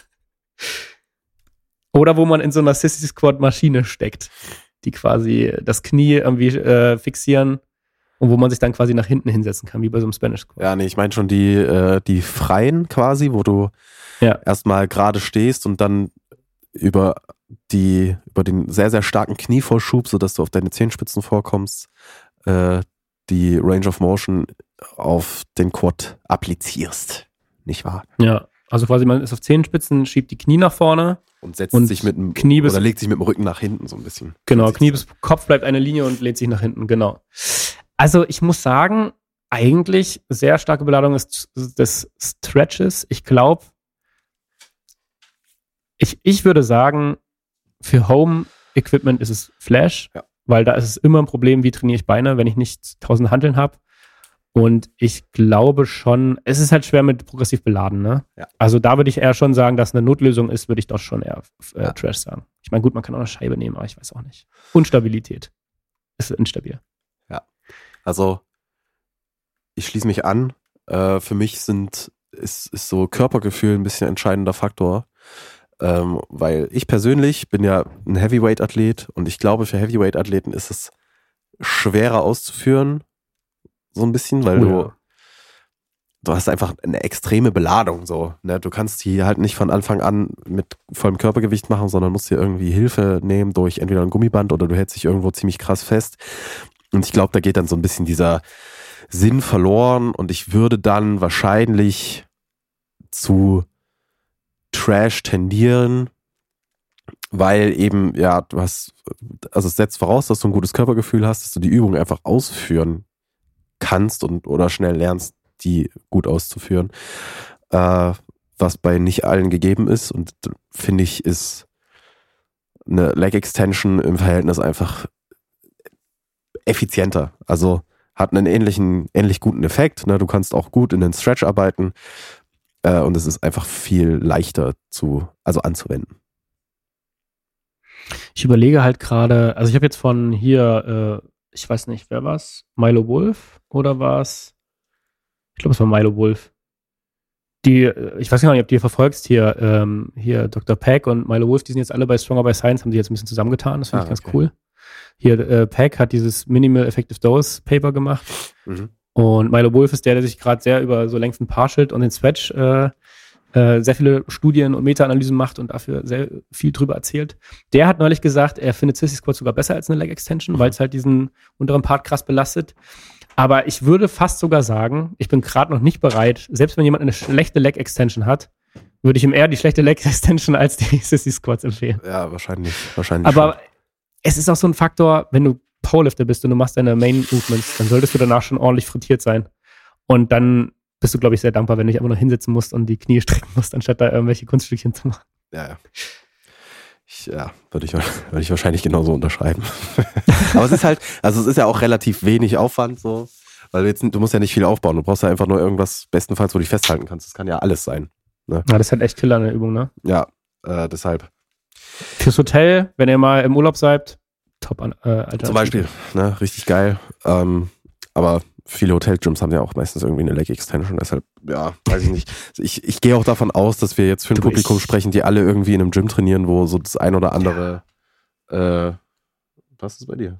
Oder wo man in so einer Sissy Squat Maschine steckt, die quasi das Knie irgendwie äh, fixieren und wo man sich dann quasi nach hinten hinsetzen kann, wie bei so einem Spanish Squat. Ja, nee, ich meine schon die, äh, die freien quasi, wo du ja. erstmal gerade stehst und dann über die, über den sehr, sehr starken Knievorschub, sodass du auf deine Zehenspitzen vorkommst, äh, die Range of Motion auf den Quad applizierst. Nicht wahr? Ja. Also quasi man ist auf Zehenspitzen, schiebt die Knie nach vorne. Und setzt Und sich mit dem, Knie bis- oder legt sich mit dem Rücken nach hinten so ein bisschen. Genau, Fühlt sich Knie so. bis Kopf bleibt eine Linie und lehnt sich nach hinten, genau. Also ich muss sagen, eigentlich sehr starke Beladung des, des Stretches. Ich glaube, ich, ich würde sagen, für Home-Equipment ist es Flash, Ja. weil da ist es immer ein Problem, wie trainiere ich Beine, wenn ich nicht tausend Hanteln habe. Und ich glaube schon, es ist halt schwer mit progressiv beladen, ne? Ja. Also da würde ich eher schon sagen, dass eine Notlösung ist, würde ich doch schon eher äh, Ja. Trash sagen. Ich meine, gut, man kann auch eine Scheibe nehmen, aber ich weiß auch nicht. Unstabilität. Ist instabil. Also, ich schließe mich an. Äh, für mich sind, ist, ist so Körpergefühl ein bisschen entscheidender Faktor. Ähm, weil ich persönlich bin ja ein Heavyweight-Athlet und ich glaube, für Heavyweight-Athleten ist es schwerer auszuführen. So ein bisschen, weil Oh du, ja. du hast einfach eine extreme Beladung. So, ne? Du kannst die halt nicht von Anfang an mit vollem Körpergewicht machen, sondern musst dir irgendwie Hilfe nehmen durch entweder ein Gummiband oder du hältst dich irgendwo ziemlich krass fest. Und ich glaube, da geht dann so ein bisschen dieser Sinn verloren und ich würde dann wahrscheinlich zu Trash tendieren, weil eben, ja, du hast, also es setzt voraus, dass du ein gutes Körpergefühl hast, dass du die Übung einfach ausführen kannst und oder schnell lernst, die gut auszuführen, äh, was bei nicht allen gegeben ist und finde ich, ist eine Leg Extension im Verhältnis einfach effizienter, also hat einen ähnlichen, ähnlich guten Effekt, ne? Du kannst auch gut in den Stretch arbeiten äh, und es ist einfach viel leichter zu, also anzuwenden. Ich überlege halt gerade, also ich habe jetzt von hier, äh, ich weiß nicht, wer war's? Milo Wolf oder war's? Ich glaube, es war Milo Wolf. Die, äh, ich weiß gar nicht, ob du die verfolgst hier, ähm, hier Doktor Peck und Milo Wolf, die sind jetzt alle bei Stronger by Science, haben die jetzt ein bisschen zusammengetan, das finde Ah, ich ganz okay. cool. Hier, äh, Peck hat dieses Minimal Effective Dose Paper gemacht. Mhm. Und Milo Wolf ist der, der sich gerade sehr über so Lengthen Partial und den Stretch äh, äh, sehr viele Studien und Meta-Analysen macht und dafür sehr viel drüber erzählt. Der hat neulich gesagt, er findet Sissy Squat sogar besser als eine Leg Extension, Mhm. weil es halt diesen unteren Part krass belastet. Aber ich würde fast sogar sagen, ich bin gerade noch nicht bereit, selbst wenn jemand eine schlechte Leg Extension hat, würde ich ihm eher die schlechte Leg Extension als die Sissy Squats empfehlen. Ja, wahrscheinlich, wahrscheinlich Aber schon. es ist auch so ein Faktor, wenn du Powerlifter bist und du machst deine Main Movements, dann solltest du danach schon ordentlich frittiert sein. Und dann bist du, glaube ich, sehr dankbar, wenn du dich einfach nur hinsetzen musst und die Knie strecken musst, anstatt da irgendwelche Kunststückchen zu machen. Ja, ja. Ich, ja, würde ich, würde ich wahrscheinlich genauso unterschreiben. Aber es ist halt, also es ist ja auch relativ wenig Aufwand, so, weil du jetzt, du musst ja nicht viel aufbauen, du brauchst ja einfach nur irgendwas, bestenfalls, wo du dich festhalten kannst. Das kann ja alles sein. Ja, das ist halt echt Killer in der Übung, ne? Ja, äh, deshalb. Fürs Hotel, wenn ihr mal im Urlaub seid, top an, äh, Alternative. Zum Beispiel, ne, richtig geil. Ähm, aber viele Hotelgyms haben ja auch meistens irgendwie eine Leg Extension, deshalb, ja, weiß ich nicht. Ich, ich gehe auch davon aus, dass wir jetzt für ein Du, Publikum ich- sprechen, die alle irgendwie in einem Gym trainieren, wo so das ein oder andere, äh, was ist bei dir?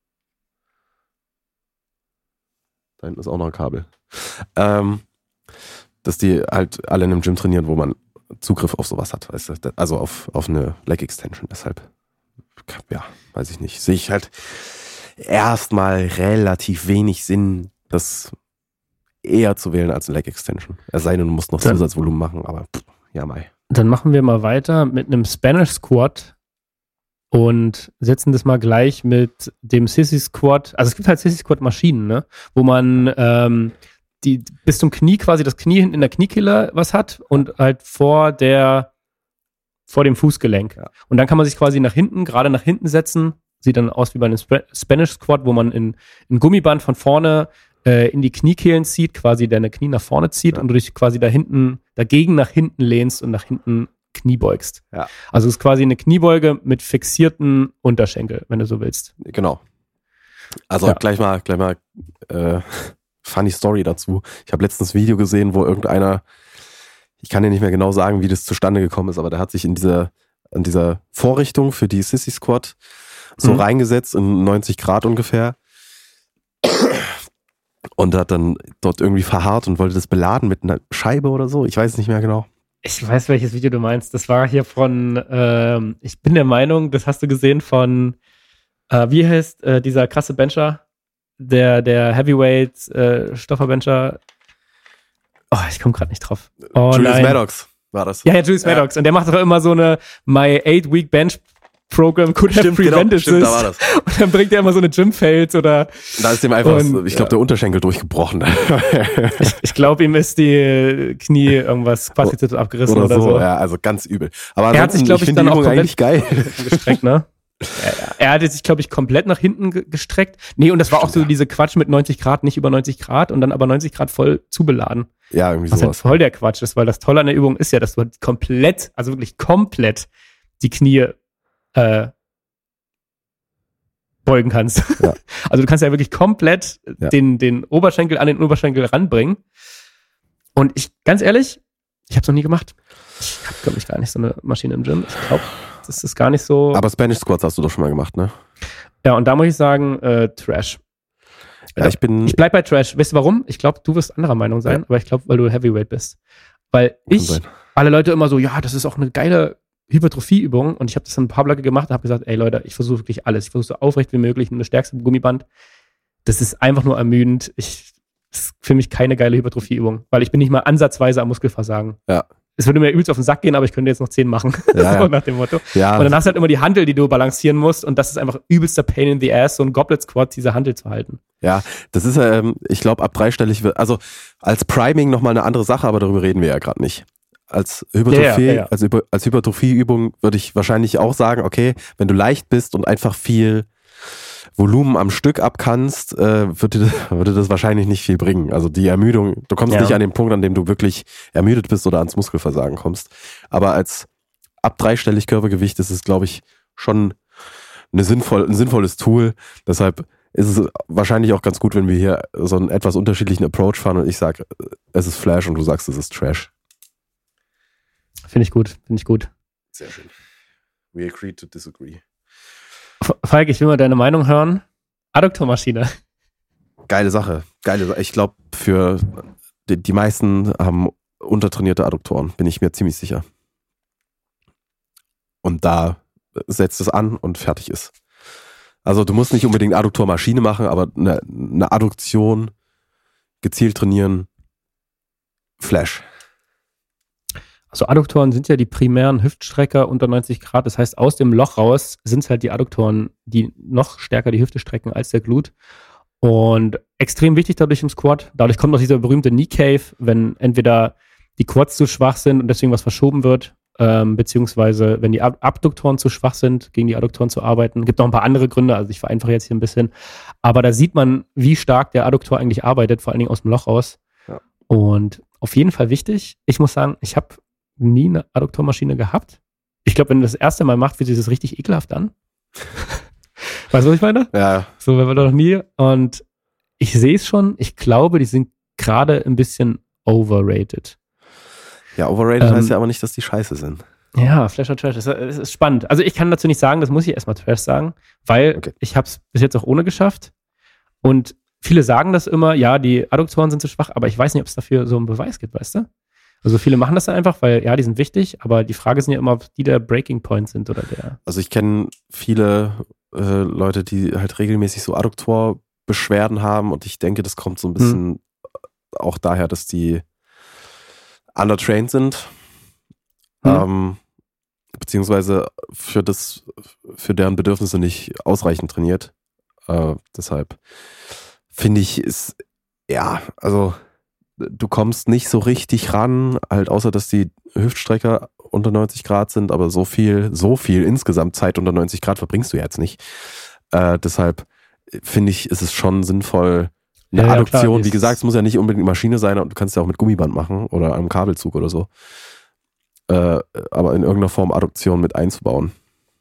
Da hinten ist auch noch ein Kabel. Ähm, dass die halt alle in einem Gym trainieren, wo man Zugriff auf sowas hat, weißt du? Also auf, auf eine Leg Extension, deshalb, ja, weiß ich nicht. Sehe ich halt erstmal relativ wenig Sinn, das eher zu wählen als eine Leg Extension. Es sei denn, du musst noch Dann- Zusatzvolumen machen, aber pff, ja, mei. Dann machen wir mal weiter mit einem Spanish Squat und setzen das mal gleich mit dem Sissy Squat. Also es gibt halt Sissy Squat Maschinen, ne? Wo man ähm, die bis zum Knie quasi das Knie hinten in der Kniekehle was hat und halt vor der vor dem Fußgelenk. Ja. Und dann kann man sich quasi nach hinten, gerade nach hinten setzen. Sieht dann aus wie bei einem Sp- Spanish Squat, wo man in ein Gummiband von vorne äh, in die Kniekehlen zieht, quasi deine Knie nach vorne zieht Ja. und du dich quasi da hinten, dagegen nach hinten lehnst und nach hinten Knie beugst. Ja. Also es ist quasi eine Kniebeuge mit fixierten Unterschenkel, wenn du so willst. Genau. Also Ja. gleich mal, gleich mal äh, funny Story dazu. Ich habe letztens ein Video gesehen, wo irgendeiner, ich kann dir nicht mehr genau sagen, wie das zustande gekommen ist, aber der hat sich in dieser, in dieser Vorrichtung für die Sissy Squat so Mhm. reingesetzt, in neunzig Grad ungefähr. Und hat dann dort irgendwie verharrt und wollte das beladen mit einer Scheibe oder so. Ich weiß es nicht mehr genau. Ich weiß, welches Video du meinst. Das war hier von, ähm, ich bin der Meinung, das hast du gesehen von, äh, wie heißt äh, dieser krasse Bencher? Der, der Heavyweight äh, Stofferbencher. Oh, ich komme gerade nicht drauf. Oh Julius nein. Maddox. War das? Ja, ja, Julius ja. Maddox. Und der macht doch immer so eine My eight-Week Bench Program could stimmt, have prevented genau, stimmt, this. Da war das. Und dann bringt er immer so eine Gym-Fails oder... Da ist dem einfach, und, ich glaube, ja. der Unterschenkel durchgebrochen. ich ich glaube, ihm ist die Knie irgendwas Quadrizeps abgerissen oder, oder so. so. Ja, also ganz übel. Aber er hat sich, glaube ich, dann auch eigentlich geil gestreckt, ne? Er, er hatte sich, glaube ich, komplett nach hinten ge- gestreckt. Nee, und das war auch so diese Quatsch mit neunzig Grad, nicht über neunzig Grad und dann aber neunzig Grad voll zubeladen. Ja, irgendwie was sowas. halt voll der Quatsch ist, weil das Tolle an der Übung ist ja, dass du halt komplett, also wirklich komplett die Knie äh, beugen kannst. Ja. Also du kannst ja wirklich komplett ja. den, den Oberschenkel an den Oberschenkel ranbringen. Und ich, ganz ehrlich, ich habe es noch nie gemacht. Ich habe, glaube ich, gar nicht so eine Maschine im Gym. Ich glaube, das ist gar nicht so... Aber Spanish Squats hast du doch schon mal gemacht, ne? Ja, und da muss ich sagen, äh, Trash. Ja, ich bin... Ich bleib bei Trash. Weißt du warum? Ich glaube, du wirst anderer Meinung sein, ja. aber ich glaube, weil du Heavyweight bist. Weil Kann ich, sein. alle Leute immer so, ja, das ist auch eine geile Hypertrophie-Übung und ich habe das in ein paar Blöcke gemacht und habe gesagt, ey Leute, ich versuche wirklich alles. Ich versuche so aufrecht wie möglich mit der stärksten Gummiband. Das ist einfach nur ermüdend. Ich, das ist für mich keine geile Hypertrophie-Übung, weil ich bin nicht mal ansatzweise am Muskelversagen. Ja. Es würde mir übelst auf den Sack gehen, aber ich könnte jetzt noch zehn machen. Ja, so ja. nach dem Motto. Ja. Und dann hast du halt immer die Hantel, die du balancieren musst und das ist einfach übelster Pain in the ass, so ein Goblet-Squat, diese Hantel zu halten. Ja, das ist, ähm, ich glaube, ab dreistellig wird, also als Priming nochmal eine andere Sache, aber darüber reden wir ja gerade nicht. Als Hypertrophie, ja, ja, ja. als, als Hypertrophie-Übung würde ich wahrscheinlich auch sagen, okay, wenn du leicht bist und einfach viel Volumen am Stück ab kannst, äh, würde, würde das wahrscheinlich nicht viel bringen. Also die Ermüdung, du kommst ja. nicht an den Punkt, an dem du wirklich ermüdet bist oder ans Muskelversagen kommst. Aber als ab dreistellig Körpergewicht ist es, glaube ich, schon eine sinnvoll, ein sinnvolles Tool. Deshalb ist es wahrscheinlich auch ganz gut, wenn wir hier so einen etwas unterschiedlichen Approach fahren und ich sage, es ist Flash und du sagst, es ist Trash. Finde ich gut, finde ich gut. Sehr schön. We agree to disagree. Falk, ich will mal deine Meinung hören. Adduktormaschine. Geile Sache, geile Sache. Ich glaube, für die, die meisten haben untertrainierte Adduktoren, bin ich mir ziemlich sicher. Und da setzt es an und fertig ist. Also du musst nicht unbedingt Adduktormaschine machen, aber eine, eine Adduktion gezielt trainieren, Flash. Also Adduktoren sind ja die primären Hüftstrecker unter neunzig Grad. Das heißt, aus dem Loch raus sind es halt die Adduktoren, die noch stärker die Hüfte strecken als der Glut. Und extrem wichtig dadurch im Squat. Dadurch kommt noch dieser berühmte Knee Cave, wenn entweder die Quads zu schwach sind und deswegen was verschoben wird, ähm, beziehungsweise wenn die Ab- Abduktoren zu schwach sind, gegen die Adduktoren zu arbeiten. Gibt noch ein paar andere Gründe, also ich vereinfache jetzt hier ein bisschen. Aber da sieht man, wie stark der Adduktor eigentlich arbeitet, vor allen Dingen aus dem Loch raus. Ja. Und auf jeden Fall wichtig. Ich muss sagen, ich habe nie eine Adduktormaschine gehabt. Ich glaube, wenn du das erste Mal machst, fühlt sich das richtig ekelhaft an. Weißt du, was ich meine? Ja. So, wenn wir noch nie. Und ich sehe es schon. Ich glaube, die sind gerade ein bisschen overrated. Ja, overrated ähm, heißt ja aber nicht, dass die scheiße sind. Ja, Flash or Trash. Das ist, das ist spannend. Also ich kann dazu nicht sagen, das muss ich erstmal Trash sagen, weil okay. ich habe es bis jetzt auch ohne geschafft. Und viele sagen das immer, ja, die Adduktoren sind zu schwach, aber ich weiß nicht, ob es dafür so einen Beweis gibt, weißt du? Also viele machen das dann einfach, weil ja, die sind wichtig, aber die Frage sind ja immer, ob die der Breaking Point sind oder der. Also ich kenne viele äh, Leute, die halt regelmäßig so Adduktorbeschwerden haben und ich denke, das kommt so ein bisschen hm. auch daher, dass die undertrained sind, hm. ähm, beziehungsweise für das, für deren Bedürfnisse nicht ausreichend trainiert. Äh, deshalb finde ich, ist ja, also du kommst nicht so richtig ran, halt außer, dass die Hüftstrecker unter neunzig Grad sind, aber so viel, so viel insgesamt Zeit unter neunzig Grad verbringst du jetzt nicht. Äh, deshalb finde ich, ist es schon sinnvoll, eine ja, Adduktion, ja, klar, wie gesagt, es muss ja nicht unbedingt eine Maschine sein, du kannst ja auch mit Gummiband machen oder einem Kabelzug oder so. Äh, aber in irgendeiner Form Adduktion mit einzubauen.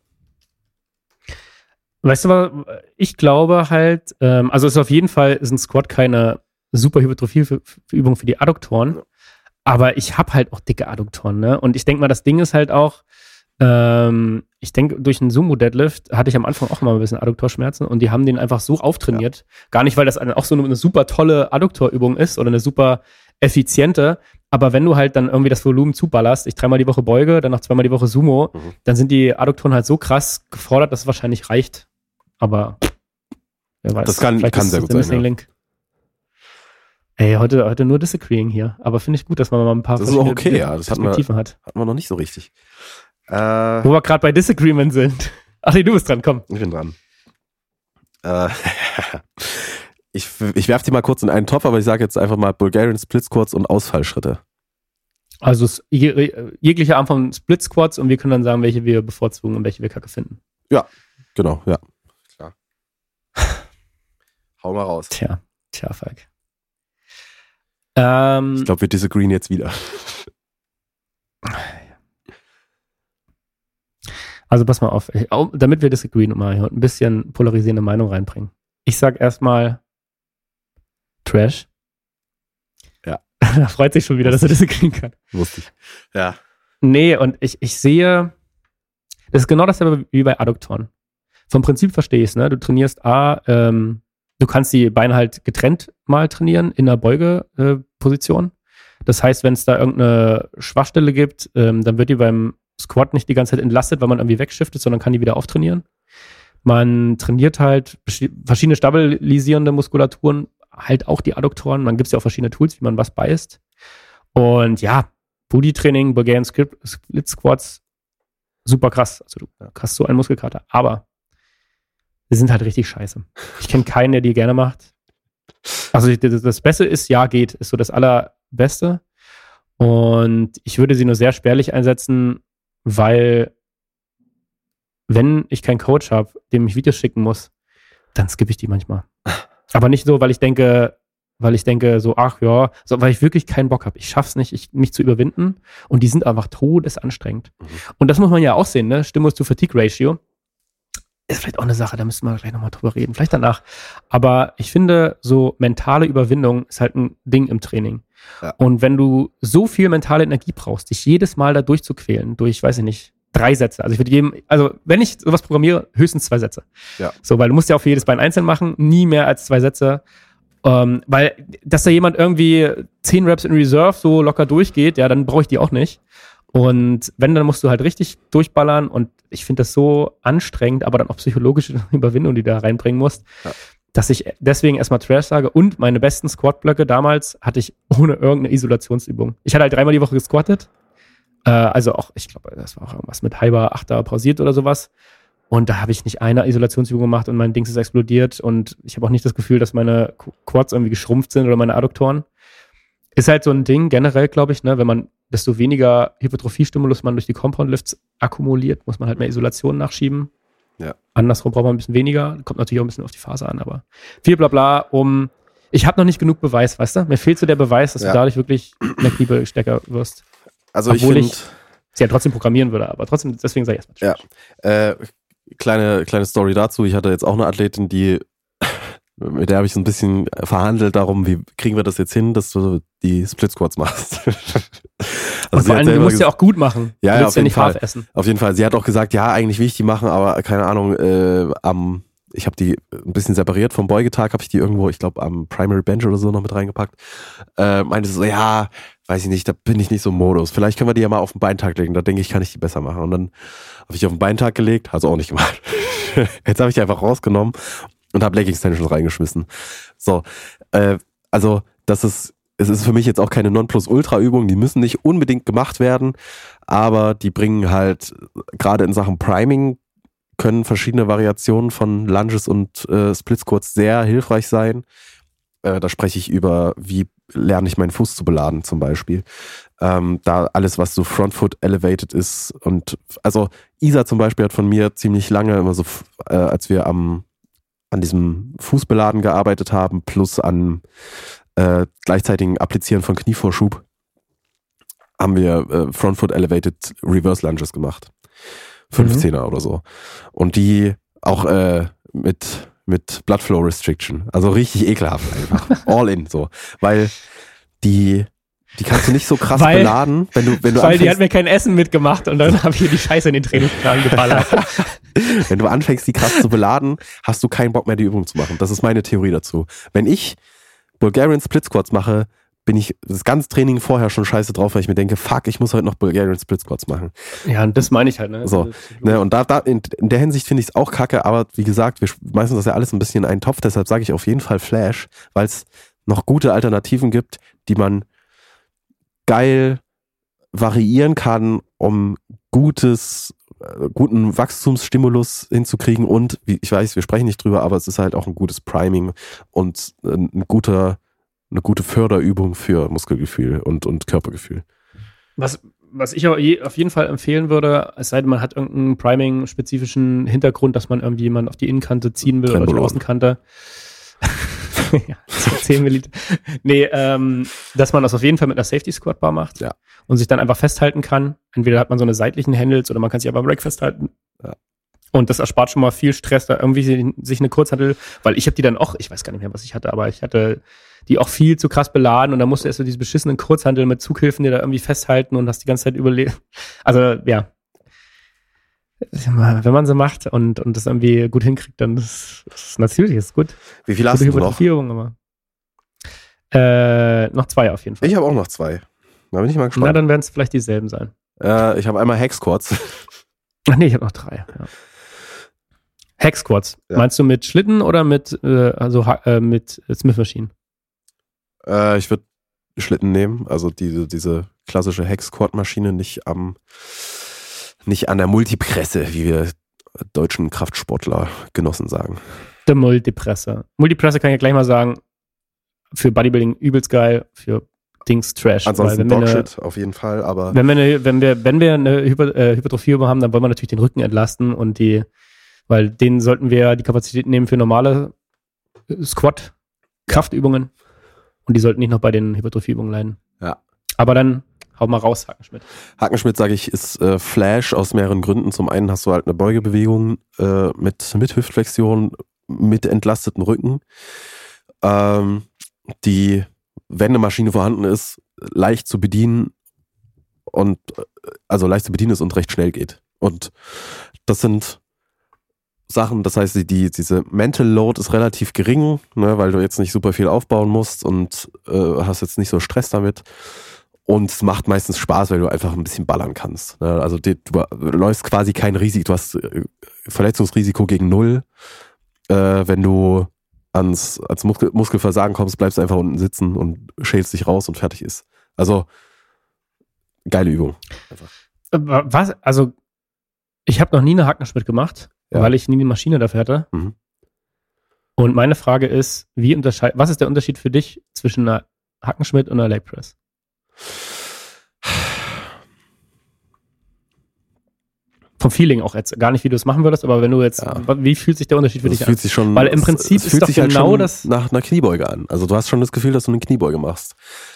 Weißt du was, ich glaube halt, ähm, also es ist auf jeden Fall, ist ein Squat keine super Hypertrophie-Übung für die Adduktoren, aber ich habe halt auch dicke Adduktoren, ne? Und ich denke mal, das Ding ist halt auch, ähm, ich denke, durch einen Sumo-Deadlift hatte ich am Anfang auch mal ein bisschen Adduktorschmerzen und die haben den einfach so auftrainiert. Ja. Gar nicht, weil das auch so eine, eine super tolle Adduktorübung ist oder eine super effiziente, aber wenn du halt dann irgendwie das Volumen zuballerst, ich dreimal die Woche beuge, dann noch zweimal die Woche Sumo, mhm. dann sind die Adduktoren halt so krass gefordert, dass es wahrscheinlich reicht. Aber wer weiß. Das kann, kann sehr gut sein. Ja. Ey, heute, heute nur Disagreeing hier. Aber finde ich gut, dass man mal ein paar Das ist auch okay, ja. Das hatten wir, Perspektiven hat. hatten wir noch nicht so richtig. Äh, Wo wir gerade bei Disagreement sind. Ach nee, du bist dran, komm. Ich bin dran. Äh, ich ich werfe die mal kurz in einen Topf, aber ich sage jetzt einfach mal Bulgarian Split Squats und Ausfallschritte. Also es, je, jegliche Arm von Split Squats und wir können dann sagen, welche wir bevorzugen und welche wir kacke finden. Ja, genau, ja. Klar. Hau mal raus. Tja, tja, Falk. Ähm, Ich glaube, wir disagreeen jetzt wieder. Also pass mal auf, ich, auch, damit wir disagreeen und mal hier ein bisschen polarisierende Meinung reinbringen. Ich sag erstmal Trash. Ja. Da freut sich schon wieder, dass er disagreeen kann. Wusste ich. Ja. Nee, und ich, ich sehe, das ist genau dasselbe wie bei Adduktoren. Vom Prinzip verstehe ich es, ne? Du trainierst A, ähm, du kannst die Beine halt getrennt mal trainieren in der Beugeposition. Äh, das heißt, wenn es da irgendeine Schwachstelle gibt, ähm, dann wird die beim Squat nicht die ganze Zeit entlastet, weil man irgendwie wegshiftet, sondern kann die wieder auftrainieren. Man trainiert halt verschiedene stabilisierende Muskulaturen, halt auch die Adduktoren. Man gibt es ja auch verschiedene Tools, wie man was beißt. Und ja, Booty-Training, Bulgarian Split Squats, super krass. Also du hast so einen Muskelkater. Aber die sind halt richtig scheiße. Ich kenne keinen, der die gerne macht. Also das Beste ist, ja, geht, ist so das Allerbeste. Und ich würde sie nur sehr spärlich einsetzen, weil wenn ich keinen Coach habe, dem ich Videos schicken muss, dann skippe ich die manchmal. Aber nicht so, weil ich denke, weil ich denke so, ach ja, so, weil ich wirklich keinen Bock habe. Ich schaff's nicht, ich, mich zu überwinden und die sind einfach todesanstrengend. Mhm. Und das muss man ja auch sehen, ne? Stimulus-to-Fatigue-Ratio ist vielleicht auch eine Sache, da müssen wir gleich nochmal drüber reden, vielleicht danach. Aber ich finde, so mentale Überwindung ist halt ein Ding im Training. Ja. Und wenn du so viel mentale Energie brauchst, dich jedes Mal da durchzuquälen, durch, weiß ich nicht, drei Sätze. Also ich würde jedem, also wenn ich sowas programmiere, höchstens zwei Sätze. Ja. So, weil du musst ja auch für jedes Bein einzeln machen, nie mehr als zwei Sätze. Ähm, weil, dass da jemand irgendwie zehn Reps in Reserve so locker durchgeht, ja, dann brauche ich die auch nicht. Und wenn, dann musst du halt richtig durchballern und ich finde das so anstrengend, aber dann auch psychologische Überwindung, die du da reinbringen musst, ja. dass ich deswegen erstmal Trash sage und meine besten Squat-Blöcke damals hatte ich ohne irgendeine Isolationsübung. Ich hatte halt dreimal die Woche gesquattet, äh, also auch, ich glaube, das war auch irgendwas mit halber, achter pausiert oder sowas und da habe ich nicht eine Isolationsübung gemacht und mein Dings ist explodiert und ich habe auch nicht das Gefühl, dass meine Quads irgendwie geschrumpft sind oder meine Adduktoren. Ist halt so ein Ding generell, glaube ich, ne, wenn man desto weniger Hypertrophie-Stimulus man durch die Compound-Lifts akkumuliert, muss man halt mehr Isolation nachschieben. Ja. Andersrum braucht man ein bisschen weniger. Kommt natürlich auch ein bisschen auf die Phase an, aber viel Blabla um... Ich habe noch nicht genug Beweis, weißt du? Mir fehlt so der Beweis, dass ja. du dadurch wirklich McNeil-Stärker wirst. Also Obwohl ich ich sie ja trotzdem programmieren würde, aber trotzdem, deswegen sage ich erstmal. Ja. Äh, kleine, kleine Story dazu. Ich hatte jetzt auch eine Athletin, die mit der habe ich so ein bisschen verhandelt darum, wie kriegen wir das jetzt hin, dass du die Split Squats machst. Also und vor allem, du musst ja auch gut machen. Ja, du ja, willst auf ja jeden nicht Fall. Half essen. Auf jeden Fall. Sie hat auch gesagt, ja, eigentlich will ich die machen, aber keine Ahnung, äh, am, ich habe die ein bisschen separiert vom Beugetag, habe ich die irgendwo, ich glaube, am Primary Bench oder so noch mit reingepackt. Äh, meinte so, ja, weiß ich nicht, da bin ich nicht so im Modus. Vielleicht können wir die ja mal auf den Beintag legen, da denke ich, kann ich die besser machen. Und dann habe ich die auf den Beintag gelegt, hat sie auch nicht gemacht. Jetzt habe ich die einfach rausgenommen und habe Leg Extensions reingeschmissen. So, äh, also das ist, es ist für mich jetzt auch keine Nonplusultra-Übung, die müssen nicht unbedingt gemacht werden, aber die bringen halt, gerade in Sachen Priming, können verschiedene Variationen von Lunges und äh, Split Squats sehr hilfreich sein. Äh, da spreche ich über, wie lerne ich meinen Fuß zu beladen zum Beispiel. Ähm, da alles, was so Frontfoot elevated ist und also Isa zum Beispiel hat von mir ziemlich lange immer so, äh, als wir am an diesem Fußbeladen gearbeitet haben, plus an äh, gleichzeitigen Applizieren von Knievorschub, haben wir äh, Frontfoot Elevated Reverse Lunges gemacht. fünfzehner mhm. oder so. Und die auch äh, mit, mit Blood Flow Restriction. Also richtig ekelhaft einfach. All in so. Weil die Die kannst du nicht so krass weil, beladen, wenn du, wenn du Weil die hat mir kein Essen mitgemacht und dann habe ich hier die Scheiße in den Trainingsplan geballert. Wenn du anfängst, die krass zu beladen, hast du keinen Bock mehr, die Übung zu machen. Das ist meine Theorie dazu. Wenn ich Bulgarian Split Squats mache, bin ich das ganze Training vorher schon scheiße drauf, weil ich mir denke, fuck, ich muss heute noch Bulgarian Split Squats machen. Ja, und das meine ich halt, ne? So, ne, und da, da in, in der Hinsicht finde ich es auch kacke, aber wie gesagt, wir schmeißen das ja alles ein bisschen in einen Topf, deshalb sage ich auf jeden Fall Flash, weil es noch gute Alternativen gibt, die man geil variieren kann, um gutes, äh, guten Wachstumsstimulus hinzukriegen und, wie ich weiß, wir sprechen nicht drüber, aber es ist halt auch ein gutes Priming und ein, ein guter, eine gute Förderübung für Muskelgefühl und, und Körpergefühl. Was, was ich auf jeden Fall empfehlen würde, es sei denn, man hat irgendeinen Priming-spezifischen Hintergrund, dass man irgendwie jemanden auf die Innenkante ziehen will oder auf die Außenkante. Ja, zehn Milliliter. Nee, ähm, dass man das auf jeden Fall mit einer Safety Squat Bar macht ja. und sich dann einfach festhalten kann. Entweder hat man so eine seitlichen Handles oder man kann sich aber am Rack festhalten. Ja. Und das erspart schon mal viel Stress, da irgendwie sich eine Kurzhantel, weil ich habe die dann auch, ich weiß gar nicht mehr, was ich hatte, aber ich hatte die auch viel zu krass beladen und dann musst du erst so diese beschissenen Kurzhantel mit Zughilfen dir da irgendwie festhalten und hast die ganze Zeit überlebt. Also, ja. Wenn man sie macht und, und das irgendwie gut hinkriegt, dann ist es natürlich ist gut. Wie viel hast du noch? Aber äh, noch zwei auf jeden Fall. Ich habe auch noch zwei. Da bin ich mal gespannt. Na, dann werden es vielleicht dieselben sein. Äh, ich habe einmal Hack Squats. Ach nee, ich habe noch drei. Ja. Hack Squats. Ja. Meinst du mit Schlitten oder mit, äh, also, äh, mit Smith Machine? Äh, ich würde Schlitten nehmen. Also diese, diese klassische Hack Squat Maschine, nicht am nicht an der Multipresse, wie wir deutschen Kraftsportler Genossen sagen. Der Multipresse. Multipresse kann ich ja gleich mal sagen, für Bodybuilding übelst geil, für Dings Trash. Ansonsten Dogshit auf jeden Fall, aber wenn wir eine, wenn wir, wenn wir eine Hyper, äh, Hypertrophie-Übung haben, dann wollen wir natürlich den Rücken entlasten und die, weil den sollten wir die Kapazität nehmen für normale Squat-Kraftübungen und die sollten nicht noch bei den Hypertrophie-Übungen leiden. Ja. Aber dann hau mal raus, Hackenschmidt. Hackenschmidt, sage ich, ist äh, Flash aus mehreren Gründen. Zum einen hast du halt eine Beugebewegung äh, mit, mit Hüftflexion, mit entlasteten Rücken, ähm, die, wenn eine Maschine vorhanden ist, leicht zu bedienen und also leicht zu bedienen ist und recht schnell geht. Und das sind Sachen, das heißt, die, die, diese Mental Load ist relativ gering, ne, weil du jetzt nicht super viel aufbauen musst und äh, hast jetzt nicht so Stress damit. Und es macht meistens Spaß, weil du einfach ein bisschen ballern kannst. Ne? Also die, du läufst quasi kein Risiko, du hast äh, Verletzungsrisiko gegen null. Äh, wenn du ans, ans Muskel, Muskelversagen kommst, bleibst du einfach unten sitzen und schälst dich raus und fertig ist. Also geile Übung. Einfach. Was? Also ich habe noch nie eine Hackenschmidt gemacht, ja. weil ich nie eine Maschine dafür hatte. Mhm. Und meine Frage ist, wie unterscheid, was ist der Unterschied für dich zwischen einer Hackenschmidt und einer Leg Press? Vom Feeling auch jetzt, gar nicht, wie du es machen würdest, aber wenn du jetzt, ja. wie fühlt sich der Unterschied für das dich fühlt an? Sich schon, Weil im Prinzip es, es ist doch sich genau halt das nach einer Kniebeuge an. Also du hast schon das Gefühl, dass du eine Kniebeuge machst.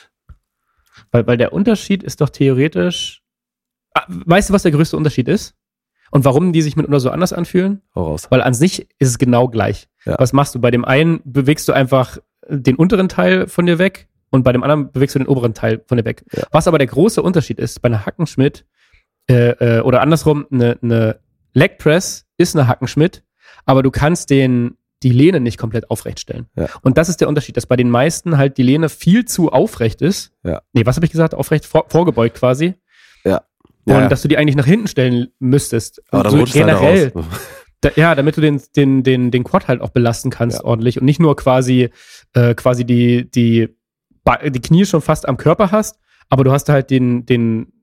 Weil, weil der Unterschied ist doch theoretisch, ah, weißt du, was der größte Unterschied ist? Und warum die sich mitunter so anders anfühlen? Hau raus. Weil an sich ist es genau gleich. Ja. Was machst du? Bei dem einen bewegst du einfach den unteren Teil von dir weg und bei dem anderen bewegst du den oberen Teil von dir weg. Ja. Was aber der große Unterschied ist, bei einer Hackenschmidt äh, äh, oder andersrum, eine, eine Leg Press ist eine Hackenschmidt, aber du kannst den, die Lehne nicht komplett aufrecht stellen. Ja. Und das ist der Unterschied, dass bei den meisten halt die Lehne viel zu aufrecht ist. Ja. Nee, was habe ich gesagt? Aufrecht, vor, vorgebeugt quasi. Ja. Und ja, ja. dass du die eigentlich nach hinten stellen müsstest. Aber und dann so generell. Halt da, ja, damit du den, den, den, den Quad halt auch belasten kannst ja. ordentlich und nicht nur quasi, äh, quasi die, die, die Knie schon fast am Körper hast, aber du hast halt den, den,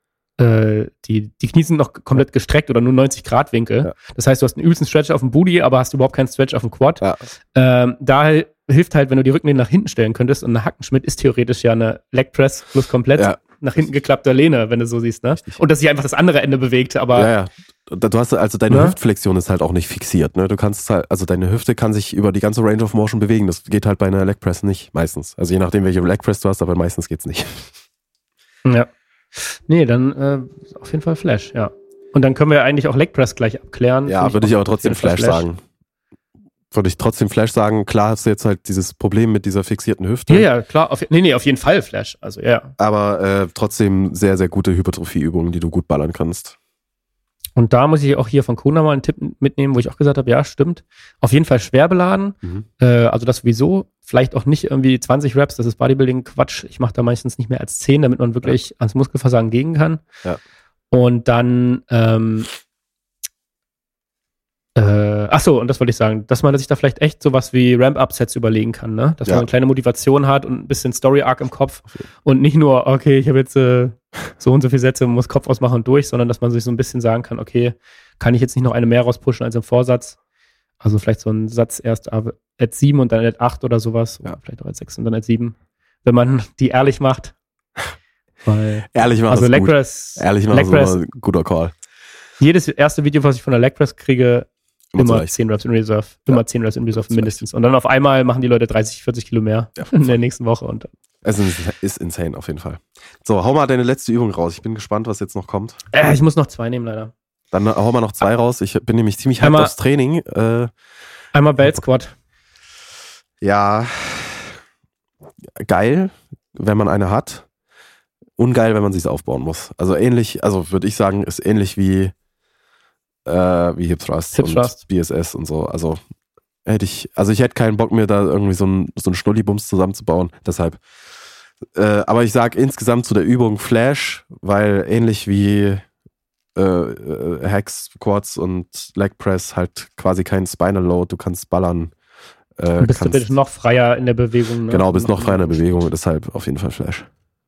äh, die, die Knie sind noch komplett gestreckt oder nur neunzig Grad Winkel. Ja. Das heißt, du hast einen übelsten Stretch auf dem Booty, aber hast überhaupt keinen Stretch auf dem Quad. Ja. Ähm, da hilft halt, wenn du die Rückenlehne nach hinten stellen könntest und eine Hackenschmidt ist theoretisch ja eine Leg Press plus komplett ja. nach hinten geklappter Lehne, wenn du so siehst, ne? Richtig. Und dass sich einfach das andere Ende bewegt, aber. Ja, ja. Du hast, also deine ja? Hüftflexion ist halt auch nicht fixiert, ne? Du kannst halt, also deine Hüfte kann sich über die ganze Range of Motion bewegen. Das geht halt bei einer Leg Press nicht, meistens. Also je nachdem, welche Leg Press du hast, aber meistens geht's nicht. Ja. Nee, dann äh, auf jeden Fall Flash, ja. Und dann können wir eigentlich auch Leg Press gleich abklären. Ja, würde ich aber trotzdem Flash, Flash sagen. Würde ich trotzdem Flash sagen. Klar hast du jetzt halt dieses Problem mit dieser fixierten Hüfte. Ja, ja, klar. Auf, nee, nee, auf jeden Fall Flash. Also, ja. Aber äh, trotzdem sehr, sehr gute Hypertrophie-Übungen, die du gut ballern kannst. Und da muss ich auch hier von Kona mal einen Tipp mitnehmen, wo ich auch gesagt habe, ja, stimmt. Auf jeden Fall schwer beladen. Mhm. Äh, also das sowieso. Vielleicht auch nicht irgendwie zwanzig Reps, das ist Bodybuilding-Quatsch. Ich mache da meistens nicht mehr als zehn, damit man wirklich ja. ans Muskelversagen gehen kann. Ja. Und dann ähm, Äh, ach so, und das wollte ich sagen, dass man sich da vielleicht echt sowas wie Ramp-Up-Sets überlegen kann, ne? Dass Ja. man eine kleine Motivation hat und ein bisschen Story-Arc im Kopf und nicht nur, okay, ich habe jetzt äh, so und so viele Sätze, muss Kopf ausmachen und durch, sondern dass man sich so ein bisschen sagen kann, okay, kann ich jetzt nicht noch eine mehr rauspushen als im Vorsatz? Also vielleicht so einen Satz erst at sieben und dann at acht oder sowas, Ja. oder vielleicht auch at sechs und dann at sieben, wenn man die ehrlich macht. Weil, Ehrlich machen also ist gut. Legpress, Ehrlich machen ist Legpress, immer ein guter Call. jedes erste Video, was ich von der Legpress kriege, Immer immer zurecht. zehn Reps in Reserve. Ja. Immer zehn Reps in Reserve Zurecht. mindestens. Und dann auf einmal machen die Leute dreißig, vierzig Kilo mehr Ja, in der nächsten Woche. Und Es ist, ist insane auf jeden Fall. So, hau mal deine letzte Übung raus. Ich bin gespannt, was jetzt noch kommt. äh, ich muss noch zwei nehmen, leider. Dann hau mal noch zwei raus. Ich bin nämlich ziemlich hyped Einmal- aufs Training. Äh, Einmal Belt Squat. ja, geil, wenn man eine hat. Ungeil, wenn man sich's aufbauen muss. Also ähnlich, also würde ich sagen, ist ähnlich wie äh, wie Hip Thrust Hip und Thrust. B S S und so. Also hätte ich, also ich hätte keinen Bock mehr, da irgendwie so ein so ein Schnullibums zusammenzubauen. Deshalb. Äh, aber ich sag insgesamt zu der Übung Flash, weil ähnlich wie äh, äh, Hacks, Squats und Leg Press halt quasi kein Spinal Load. Du kannst ballern. Äh, Du bist kannst, theoretisch noch freier in der Bewegung. Ne? Genau, bist noch freier in der Bewegung. Deshalb auf jeden Fall Flash.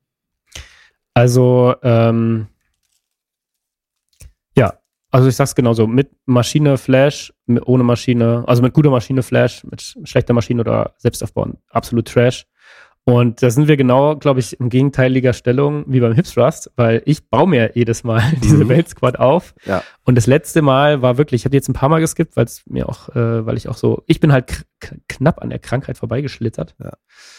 Also, ähm, ja, also ich sag's genauso, mit Maschine Flash, mit, ohne Maschine, also mit guter Maschine Flash, mit sch- schlechter Maschine oder Selbstaufbauen, absolut Trash. Und da sind wir genau, glaube ich, in gegenteiliger Stellung wie beim Hip Thrust, weil ich baue mir jedes Mal diese Mhm. Belt Squat auf. Ja. Und das letzte Mal war wirklich, ich habe die jetzt ein paar Mal geskippt, weil es mir auch, äh, weil ich auch so, ich bin halt k- k- knapp an der Krankheit vorbeigeschlittert. Ja.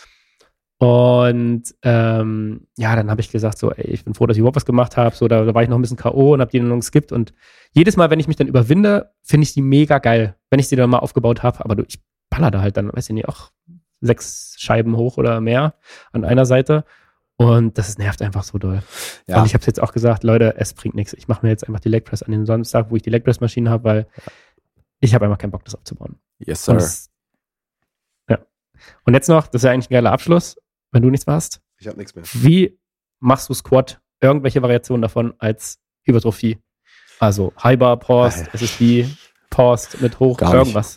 Und ähm, ja, dann habe ich gesagt, so, ey, ich bin froh, dass ich überhaupt was gemacht habe. So, da, da war ich noch ein bisschen K O und habe die dann noch geskippt. Und jedes Mal, wenn ich mich dann überwinde, finde ich die mega geil, wenn ich sie dann mal aufgebaut habe. Aber du, ich baller da halt dann, weiß ich nicht, auch sechs Scheiben hoch oder mehr an einer Seite. Und das nervt einfach so doll. Ja. Und ich habe jetzt auch gesagt, Leute, es bringt nichts. Ich mache mir jetzt einfach die Leg Press an den Samstag, wo ich die Leg Press Maschine habe, weil ich habe einfach keinen Bock, das aufzubauen. Yes, Und, sir. das, ja. Und jetzt noch, das ist ja eigentlich ein geiler Abschluss, wenn du nichts mehr hast. Ich habe nichts mehr. Wie machst du Squat? Irgendwelche Variationen davon als Hypertrophie? Also High Bar, Paused, Äh. S S D, Paused mit hoch, Gar nicht. irgendwas.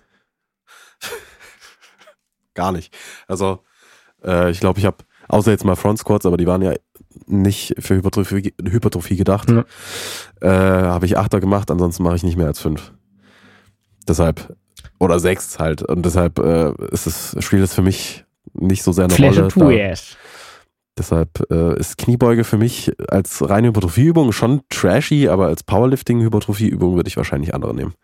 Gar nicht. Also, äh, ich glaube, ich habe, außer jetzt mal Front Squats, aber die waren ja nicht für Hypertrophie, Hypertrophie gedacht, Ja. äh, habe ich Achter gemacht, ansonsten mache ich nicht mehr als fünf. Deshalb, oder sechs halt. Und deshalb äh, ist es, spielt es für mich nicht so sehr eine Flash Rolle. and Da, Twist. deshalb äh, ist Kniebeuge für mich als reine Hypertrophieübung schon trashy, aber als Powerlifting-Hypertrophieübung würde ich wahrscheinlich andere nehmen.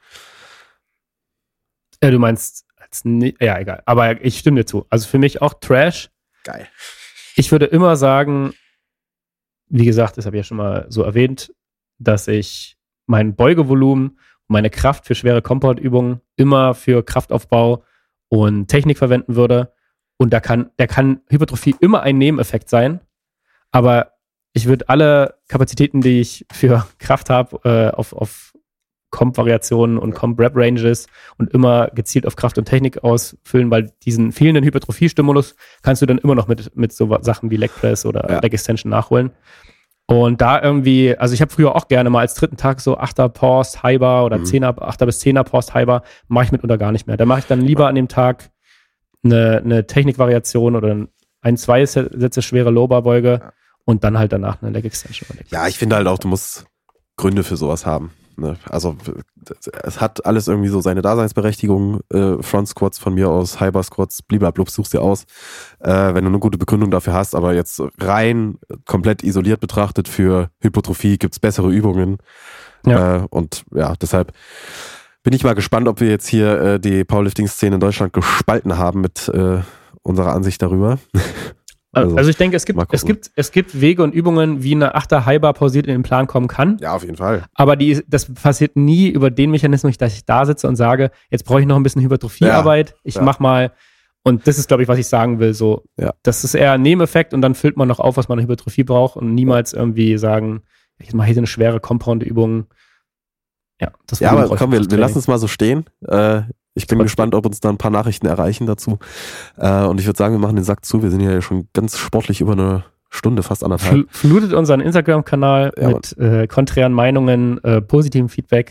Ja, du meinst, als ni- ja, egal. Aber ich stimme dir zu. Also für mich auch Trash. Geil. Ich würde immer sagen, wie gesagt, das habe ich ja schon mal so erwähnt, dass ich mein Beugevolumen, meine Kraft für schwere Compound-Übungen immer für Kraftaufbau und Technik verwenden würde. Und da kann, der kann Hypertrophie immer ein Nebeneffekt sein. Aber ich würde alle Kapazitäten, die ich für Kraft habe, äh, auf, auf Comp-Variationen und Comp-Rep-Ranges und immer gezielt auf Kraft und Technik ausfüllen, weil diesen fehlenden Hypertrophie-Stimulus kannst du dann immer noch mit, mit so Sachen wie Leg Press oder Ja. Leg Extension nachholen. Und da irgendwie, also ich habe früher auch gerne mal als dritten Tag so Achter Paused High Bar oder Mhm. Zehner, Achter bis Zehner Paused High Bar, mache ich mitunter gar nicht mehr. Da mache ich dann lieber an dem Tag eine, eine Technikvariation oder ein, zwei Sätze schwere Low-Bar-Beuge Ja. und dann halt danach eine Leg Extension. Oder Leg Ja, ich finde halt auch, du musst Gründe für sowas haben. Ne? Also es hat alles irgendwie so seine Daseinsberechtigung. Äh, Front Squats von mir aus, High Bar Squats, bliblablub, suchst dir aus, äh, wenn du eine gute Begründung dafür hast. Aber jetzt rein komplett isoliert betrachtet für Hypertrophie gibt's bessere Übungen. Ja. Äh, und ja, deshalb bin ich mal gespannt, ob wir jetzt hier äh, die Powerlifting-Szene in Deutschland gespalten haben mit äh, unserer Ansicht darüber. Also, also ich denke, es gibt, mal gucken. es gibt, es gibt Wege und Übungen, wie eine Achter High Bar pausiert in den Plan kommen kann. Ja, auf jeden Fall. Aber die, das passiert nie über den Mechanismus, dass ich da sitze und sage, jetzt brauche ich noch ein bisschen Hypertrophiearbeit. Ich ja. mach mal, und das ist, glaube ich, was ich sagen will. So, Ja. das ist eher ein Nebeneffekt und dann füllt man noch auf, was man an Hypertrophie braucht und niemals irgendwie sagen, ich mache hier so eine schwere Compound-Übung. Ja, das Ja, Volumen aber brauche ich komm, wir, fürs wir Training. lassen es mal so stehen. Äh, ich bin Trotzdem. gespannt, ob uns da ein paar Nachrichten erreichen dazu. Äh, und ich würde sagen, wir machen den Sack zu. Wir sind ja schon ganz sportlich über eine Stunde, fast anderthalb. Fl- Flutet unseren Instagram-Kanal Ja, mit äh, konträren Meinungen, äh, positivem Feedback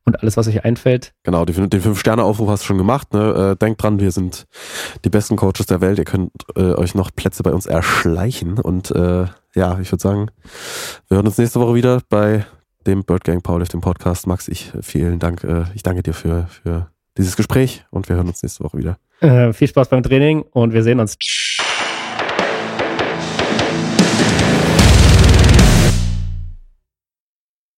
und alles, was euch einfällt. Genau, den, den Fünf-Sterne-Aufruf hast du schon gemacht. Ne? Äh, denkt dran, wir sind die besten Coaches der Welt. Ihr könnt äh, euch noch Plätze bei uns erschleichen. Und äh, ja, ich würde sagen, wir hören uns nächste Woche wieder bei dem Bird Gang Powerlifting dem Podcast. Max, ich vielen Dank. Äh, ich danke dir für, für dieses Gespräch und wir hören uns nächste Woche wieder. Äh, viel Spaß beim Training und wir sehen uns.